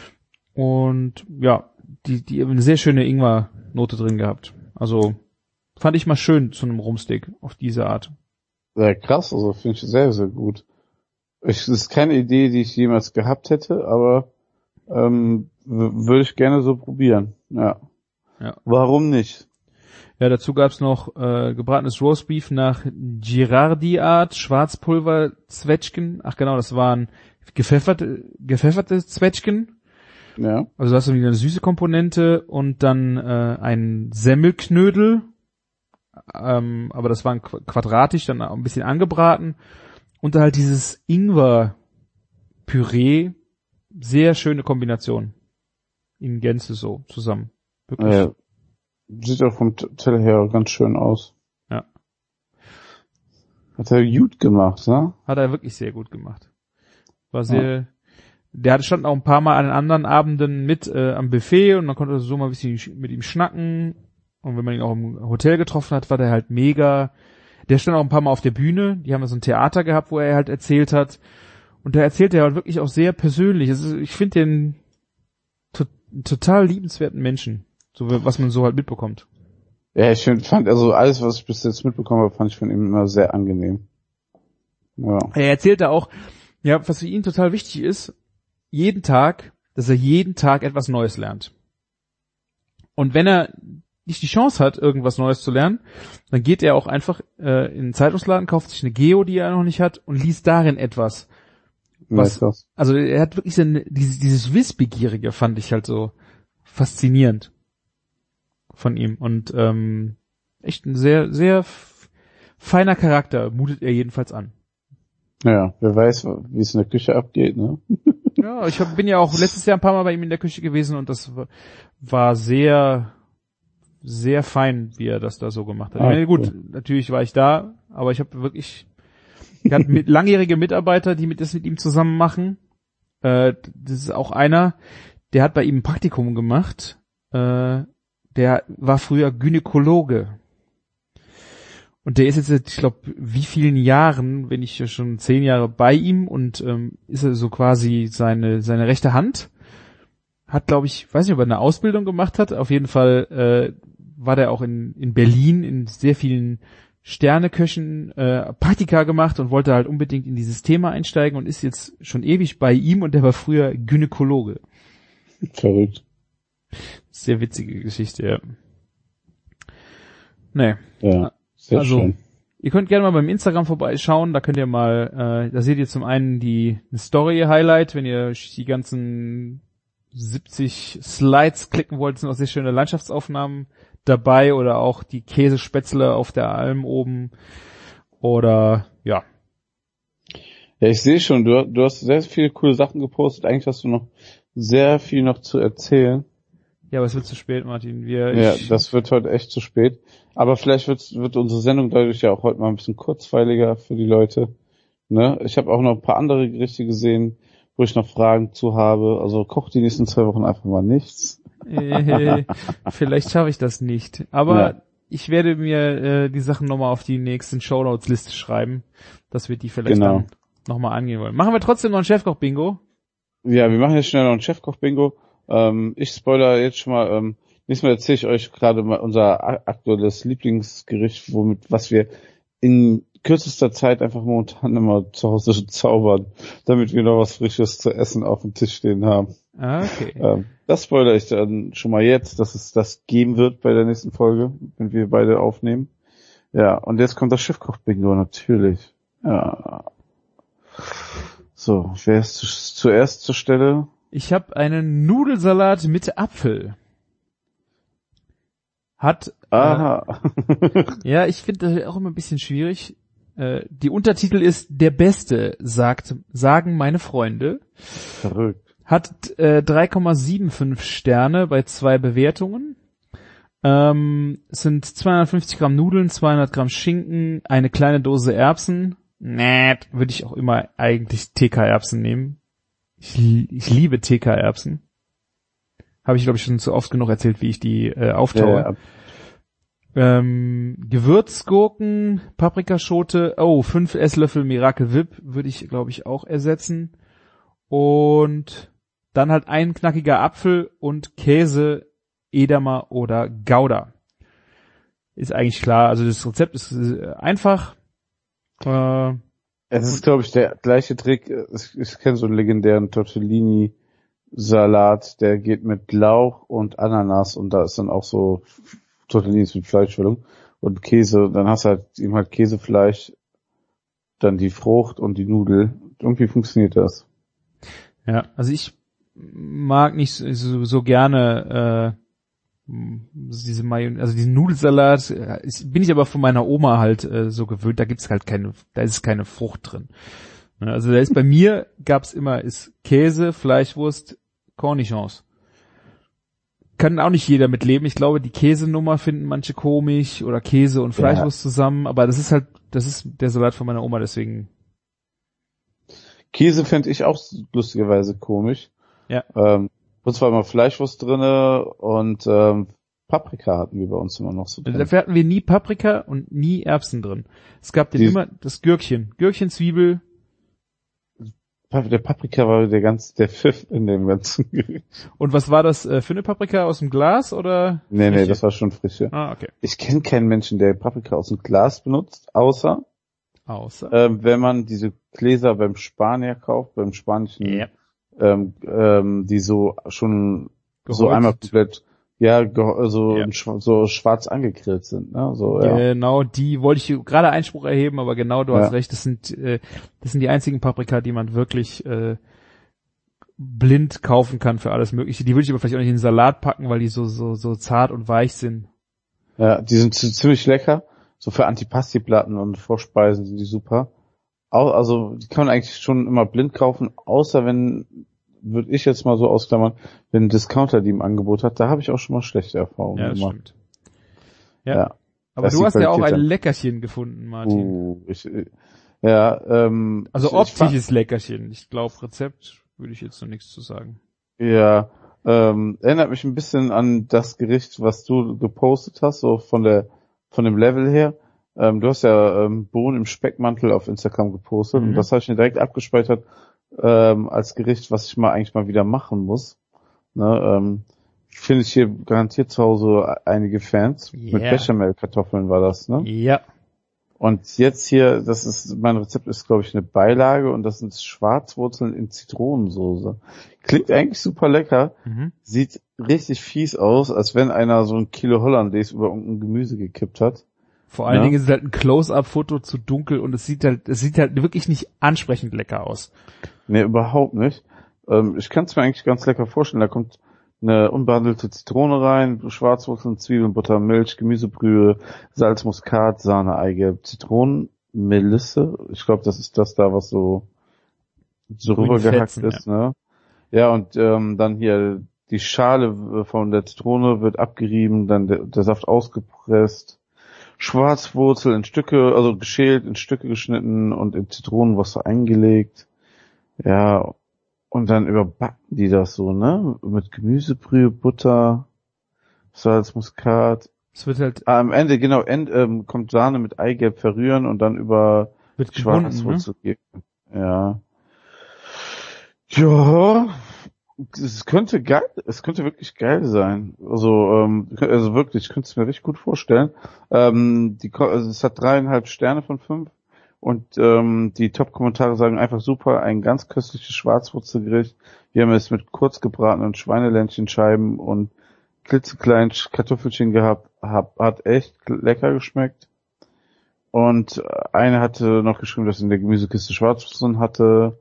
Und ja, die haben eine sehr schöne Ingwernote drin gehabt. Also fand ich mal schön zu einem Rumsteak auf diese Art. Ja, krass, also finde ich sehr, sehr gut. Das ist keine Idee, die ich jemals gehabt hätte, aber würde ich gerne so probieren. Ja. Warum nicht? Ja, dazu gab's noch gebratenes Roastbeef nach Girardi-Art, Schwarzpulver-Zwetschgen. Ach genau, das waren gepfefferte Zwetschgen. Ja. Also das ist irgendwie eine süße Komponente und dann ein Semmelknödel. Aber das war quadratisch, dann auch ein bisschen angebraten. Und dann halt dieses Ingwer-Püree. Sehr schöne Kombination. In Gänze so zusammen. Wirklich. Ja. Sieht auch vom Teller her ganz schön aus. Ja. Hat er gut gemacht, ne? Hat er wirklich sehr gut gemacht. War sehr, der stand auch ein paar Mal an den anderen Abenden mit am Buffet und man konnte so mal ein bisschen mit ihm schnacken. Und wenn man ihn auch im Hotel getroffen hat, war der halt mega. der stand auch ein paar Mal auf der Bühne, die haben ja so ein Theater gehabt, wo er halt erzählt hat. Und da erzählt er halt wirklich auch sehr persönlich. Also ich finde den total liebenswerten Menschen, so was man so halt mitbekommt. Ja, fand also alles, was ich bis jetzt mitbekommen habe, fand ich von ihm immer sehr angenehm. Ja. Er erzählt da auch, ja, was für ihn total wichtig ist, dass er jeden Tag etwas Neues lernt. Und wenn er nicht die Chance hat, irgendwas Neues zu lernen, dann geht er auch einfach in einen Zeitungsladen, kauft sich eine Geo, die er noch nicht hat, und liest darin etwas. Also er hat wirklich dieses Wissbegierige, fand ich halt so faszinierend von ihm. Und echt ein sehr, sehr feiner Charakter, mutet er jedenfalls an. Ja, wer weiß, wie es in der Küche abgeht, ne? Ja, ich bin ja auch letztes Jahr ein paar Mal bei ihm in der Küche gewesen und das war sehr, sehr fein, wie er das da so gemacht hat. Ich meine, gut, natürlich war ich da, aber ich habe wirklich, er hat langjährige Mitarbeiter, die das mit ihm zusammen machen. Das ist auch einer, der hat bei ihm ein Praktikum gemacht. Der war früher Gynäkologe. Und der ist jetzt, ich glaube, wie vielen Jahren, wenn ich schon 10 Jahre bei ihm und ist er so quasi seine rechte Hand. Hat, glaube ich, weiß nicht, ob er eine Ausbildung gemacht hat. Auf jeden Fall war der auch in Berlin in sehr vielen Sterneköchen Praktika gemacht und wollte halt unbedingt in dieses Thema einsteigen und ist jetzt schon ewig bei ihm und der war früher Gynäkologe. Verrückt. Sehr witzige Geschichte, ja. Nee. Ja. Sehr schön. Ihr könnt gerne mal beim Instagram vorbeischauen, da könnt ihr mal, da seht ihr zum einen eine Story-Highlight, wenn ihr die ganzen 70 Slides klicken wollt, sind auch sehr schöne Landschaftsaufnahmen dabei oder auch die Käsespätzle auf der Alm oben oder, ja. Ja, ich sehe schon, du hast sehr viele coole Sachen gepostet, eigentlich hast du noch sehr viel noch zu erzählen. Ja, aber es wird zu spät, Martin. Das wird heute echt zu spät. Aber vielleicht wird unsere Sendung dadurch ja auch heute mal ein bisschen kurzweiliger für die Leute. Ne? Ich habe auch noch ein paar andere Gerichte gesehen, wo ich noch Fragen zu habe. Also kocht die nächsten 2 Wochen einfach mal nichts. Vielleicht schaffe ich das nicht. Aber ich werde mir die Sachen nochmal auf die nächsten Shownotes-Liste schreiben, dass wir die vielleicht dann nochmal angehen wollen. Machen wir trotzdem noch ein Chefkoch-Bingo? Ja, wir machen jetzt schnell noch ein Chefkoch-Bingo. Ich spoiler jetzt schon mal, nächstes Mal erzähle ich euch gerade mal unser aktuelles Lieblingsgericht, was wir in kürzester Zeit einfach momentan immer zu Hause zaubern, damit wir noch was Frisches zu essen auf dem Tisch stehen haben. Okay. Das spoilere ich dann schon mal jetzt, dass es das geben wird bei der nächsten Folge, wenn wir beide aufnehmen. Ja, und jetzt kommt das Chefkoch-Bingo natürlich. Ja. So, wer ist zuerst zur Stelle? Ich habe einen Nudelsalat mit Apfel. Ja, ich finde das auch immer ein bisschen schwierig. Die Untertitel ist Der Beste, sagen meine Freunde. Verrückt. Hat 3,75 Sterne bei 2 Bewertungen. Es sind 250 Gramm Nudeln, 200 Gramm Schinken, eine kleine Dose Erbsen. Würde ich auch immer eigentlich TK-Erbsen nehmen. Ich liebe TK-Erbsen. Habe ich, glaube ich, schon zu oft genug erzählt, wie ich die auftaue. Ja. Gewürzgurken, Paprikaschote, 5 Esslöffel Miracle Whip würde ich, glaube ich, auch ersetzen. Und dann halt ein knackiger Apfel und Käse, Edamer oder Gouda. Ist eigentlich klar, also das Rezept ist einfach. Es ist, glaube ich, der gleiche Trick. Ich kenne so einen legendären Tortellini-Salat, der geht mit Lauch und Ananas und da ist dann auch so Tortellinis mit Fleischfüllung und Käse. Dann hast du halt eben halt Käsefleisch, dann die Frucht und die Nudel. Irgendwie funktioniert das. Ja, also ich mag nicht so gerne diesen Nudelsalat, bin ich aber von meiner Oma halt so gewöhnt, da ist keine Frucht drin. Also da ist bei mir ist Käse, Fleischwurst, Cornichons. Kann auch nicht jeder mitleben. Ich glaube, die Käsenummer finden manche komisch oder Käse und Fleischwurst zusammen, aber das ist der Salat von meiner Oma, deswegen. Käse fände ich auch lustigerweise komisch. Ja. Und zwar immer Fleischwurst drinne und Paprika hatten wir bei uns immer noch so drin. Dafür hatten wir nie Paprika und nie Erbsen drin. Es gab immer das Gürkchen. Gürkchen, Zwiebel. Der Paprika war der Pfiff in dem ganzen Gericht. Und was war das für eine Paprika? Aus dem Glas oder? Nee, das war schon frische. Ah, okay. Ich kenne keinen Menschen, der Paprika aus dem Glas benutzt, außer wenn man diese Gläser beim Spanier kauft, beim spanischen, die so schon Geholzt. So einmal komplett, so schwarz angegrillt sind, ne? So, ja. Genau, die wollte ich gerade Einspruch erheben, aber genau, du hast recht, das sind die einzigen Paprika, die man wirklich blind kaufen kann für alles Mögliche. Die würde ich aber vielleicht auch nicht in den Salat packen, weil die so zart und weich sind. Ja, die sind ziemlich lecker. So für Antipasti-Platten und Vorspeisen sind die super. Also, die kann man eigentlich schon immer blind kaufen, außer würde ich jetzt mal so ausklammern, wenn ein Discounter die im Angebot hat, da habe ich auch schon mal schlechte Erfahrungen gemacht. Ja, das gemacht. Stimmt. Ja. Aber du hast ja auch ein Leckerchen gefunden, Martin. Also optisches Leckerchen. Ich glaube, Rezept würde ich jetzt noch nichts zu sagen. Ja, erinnert mich ein bisschen an das Gericht, was du gepostet hast, so von dem Level her. Du hast ja Bohnen im Speckmantel auf Instagram gepostet und das habe ich mir direkt abgespeichert als Gericht, was ich eigentlich mal wieder machen muss. Ne, finde ich hier garantiert zu Hause einige Fans. Yeah. Mit Bechamelkartoffeln war das, ne? Ja. Und jetzt hier, mein Rezept ist, glaube ich, eine Beilage und das sind Schwarzwurzeln in Zitronensoße. Klingt eigentlich super lecker. Sieht richtig fies aus, als wenn einer so 1 Kilo Hollandaise über irgendein Gemüse gekippt hat. Vor allen Dingen ist es halt ein Close-Up-Foto zu dunkel und es sieht halt wirklich nicht ansprechend lecker aus. Nee, überhaupt nicht. Ich kann es mir eigentlich ganz lecker vorstellen. Da kommt eine unbehandelte Zitrone rein, Schwarzwurzeln, Zwiebeln, Butter, Milch, Gemüsebrühe, Salz, Muskat, Sahne, Eigelb, Zitronen, Melisse. Ich glaube, das ist das da, was so rübergehackt ist, ne? Ja, und dann hier die Schale von der Zitrone wird abgerieben, dann der Saft ausgepresst. Schwarzwurzel in Stücke, also geschält, in Stücke geschnitten und in Zitronenwasser eingelegt. Ja, und dann überbacken die das so, ne? Mit Gemüsebrühe, Butter, Salz, Muskat. Es wird halt am Ende, genau, kommt Sahne mit Eigelb verrühren und dann über wird Schwarzwurzel geben. Ja. Ja, es könnte wirklich geil sein. Also wirklich, ich könnte es mir richtig gut vorstellen. Es hat 3,5 Sterne von 5 und die Top-Kommentare sagen einfach super, ein ganz köstliches Schwarzwurzelgericht. Wir haben es mit kurz gebratenen Schweineländchenscheiben und klitzekleinen Kartoffelchen gehabt, hat echt lecker geschmeckt. Und eine hatte noch geschrieben, dass in der Gemüsekiste Schwarzwurzeln hatte.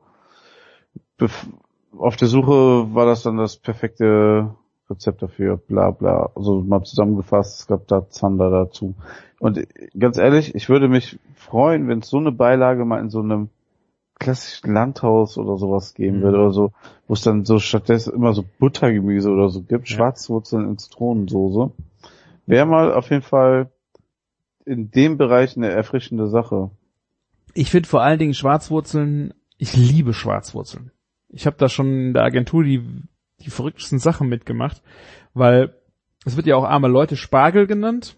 Auf der Suche war das dann das perfekte Rezept dafür, bla bla. Also mal zusammengefasst, es gab da Zander dazu. Und ganz ehrlich, ich würde mich freuen, wenn es so eine Beilage mal in so einem klassischen Landhaus oder sowas geben würde oder so, wo es dann so stattdessen immer so Buttergemüse oder so gibt, Schwarzwurzeln in Zitronensoße. Wäre mal auf jeden Fall in dem Bereich eine erfrischende Sache. Ich finde vor allen Dingen Schwarzwurzeln, ich liebe Schwarzwurzeln. Ich habe da schon in der Agentur die verrücktesten Sachen mitgemacht, weil es wird ja auch arme Leute Spargel genannt.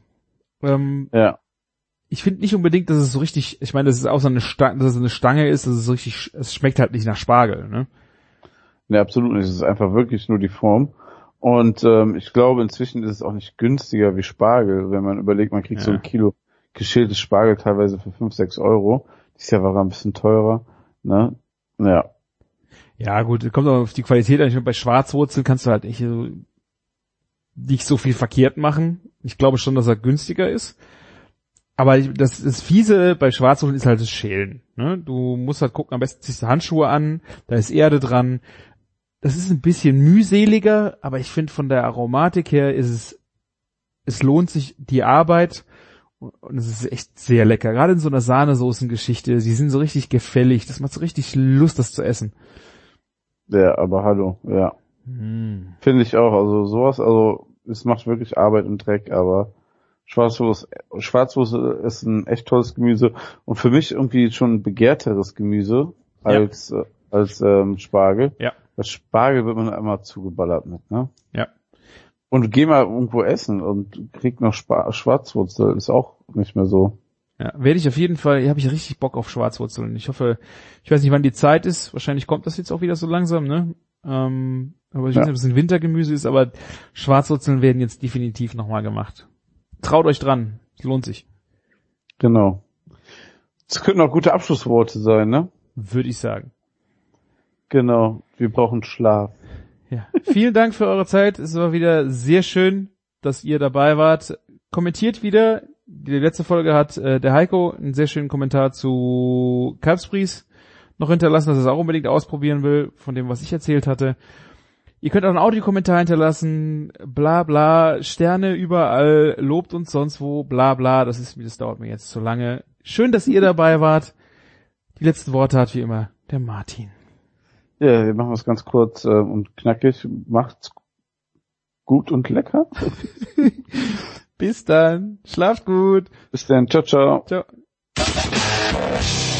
Ich finde nicht unbedingt, dass es so richtig, ich meine, dass es auch so eine Stange ist, dass es so richtig, es schmeckt halt nicht nach Spargel, ne? Ne, absolut nicht. Es ist einfach wirklich nur die Form. Und ich glaube, inzwischen ist es auch nicht günstiger wie Spargel, wenn man überlegt, man kriegt so 1 Kilo geschältes Spargel teilweise für 5, 6 Euro. Dieses Jahr war er ein bisschen teurer, ne? Ja. Ja, gut, kommt auch auf die Qualität an. Bei Schwarzwurzeln kannst du halt nicht so viel verkehrt machen. Ich glaube schon, dass er günstiger ist. Aber das Fiese bei Schwarzwurzeln ist halt das Schälen. Ne? Du musst halt gucken, am besten ziehst du Handschuhe an, da ist Erde dran. Das ist ein bisschen mühseliger, aber ich finde von der Aromatik her es lohnt sich die Arbeit und es ist echt sehr lecker. Gerade in so einer Sahnesoßengeschichte, die sind so richtig gefällig, das macht so richtig Lust, das zu essen. Ja, aber hallo, ja. Finde ich auch, also sowas, also es macht wirklich Arbeit und Dreck, aber Schwarzwurzel ist ein echt tolles Gemüse und für mich irgendwie schon ein begehrteres Gemüse als Spargel. Ja. Das Spargel wird man immer zugeballert mit, ne? Ja. Und geh mal irgendwo essen und krieg noch Schwarzwurzel, ist auch nicht mehr so. Ja, werde ich auf jeden Fall, habe ich richtig Bock auf Schwarzwurzeln. Ich hoffe, ich weiß nicht, wann die Zeit ist. Wahrscheinlich kommt das jetzt auch wieder so langsam, ne? Aber ich weiß nicht, ob es ein Wintergemüse ist, aber Schwarzwurzeln werden jetzt definitiv nochmal gemacht. Traut euch dran, es lohnt sich. Genau. Das könnten auch gute Abschlussworte sein, ne? Würde ich sagen. Genau, wir brauchen Schlaf. Ja. Vielen Dank für eure Zeit. Es war wieder sehr schön, dass ihr dabei wart. Kommentiert wieder. Die letzte Folge hat der Heiko einen sehr schönen Kommentar zu Kalbsbries noch hinterlassen, dass er es auch unbedingt ausprobieren will, von dem, was ich erzählt hatte. Ihr könnt auch einen Audiokommentar hinterlassen, bla bla, Sterne überall, lobt uns sonst wo, bla bla, das dauert mir jetzt zu lange. Schön, dass ihr dabei wart. Die letzten Worte hat wie immer der Martin. Ja, wir machen es ganz kurz und knackig. Macht's gut und lecker. Bis dann. Schlaft gut. Bis dann. Ciao, ciao. Ciao.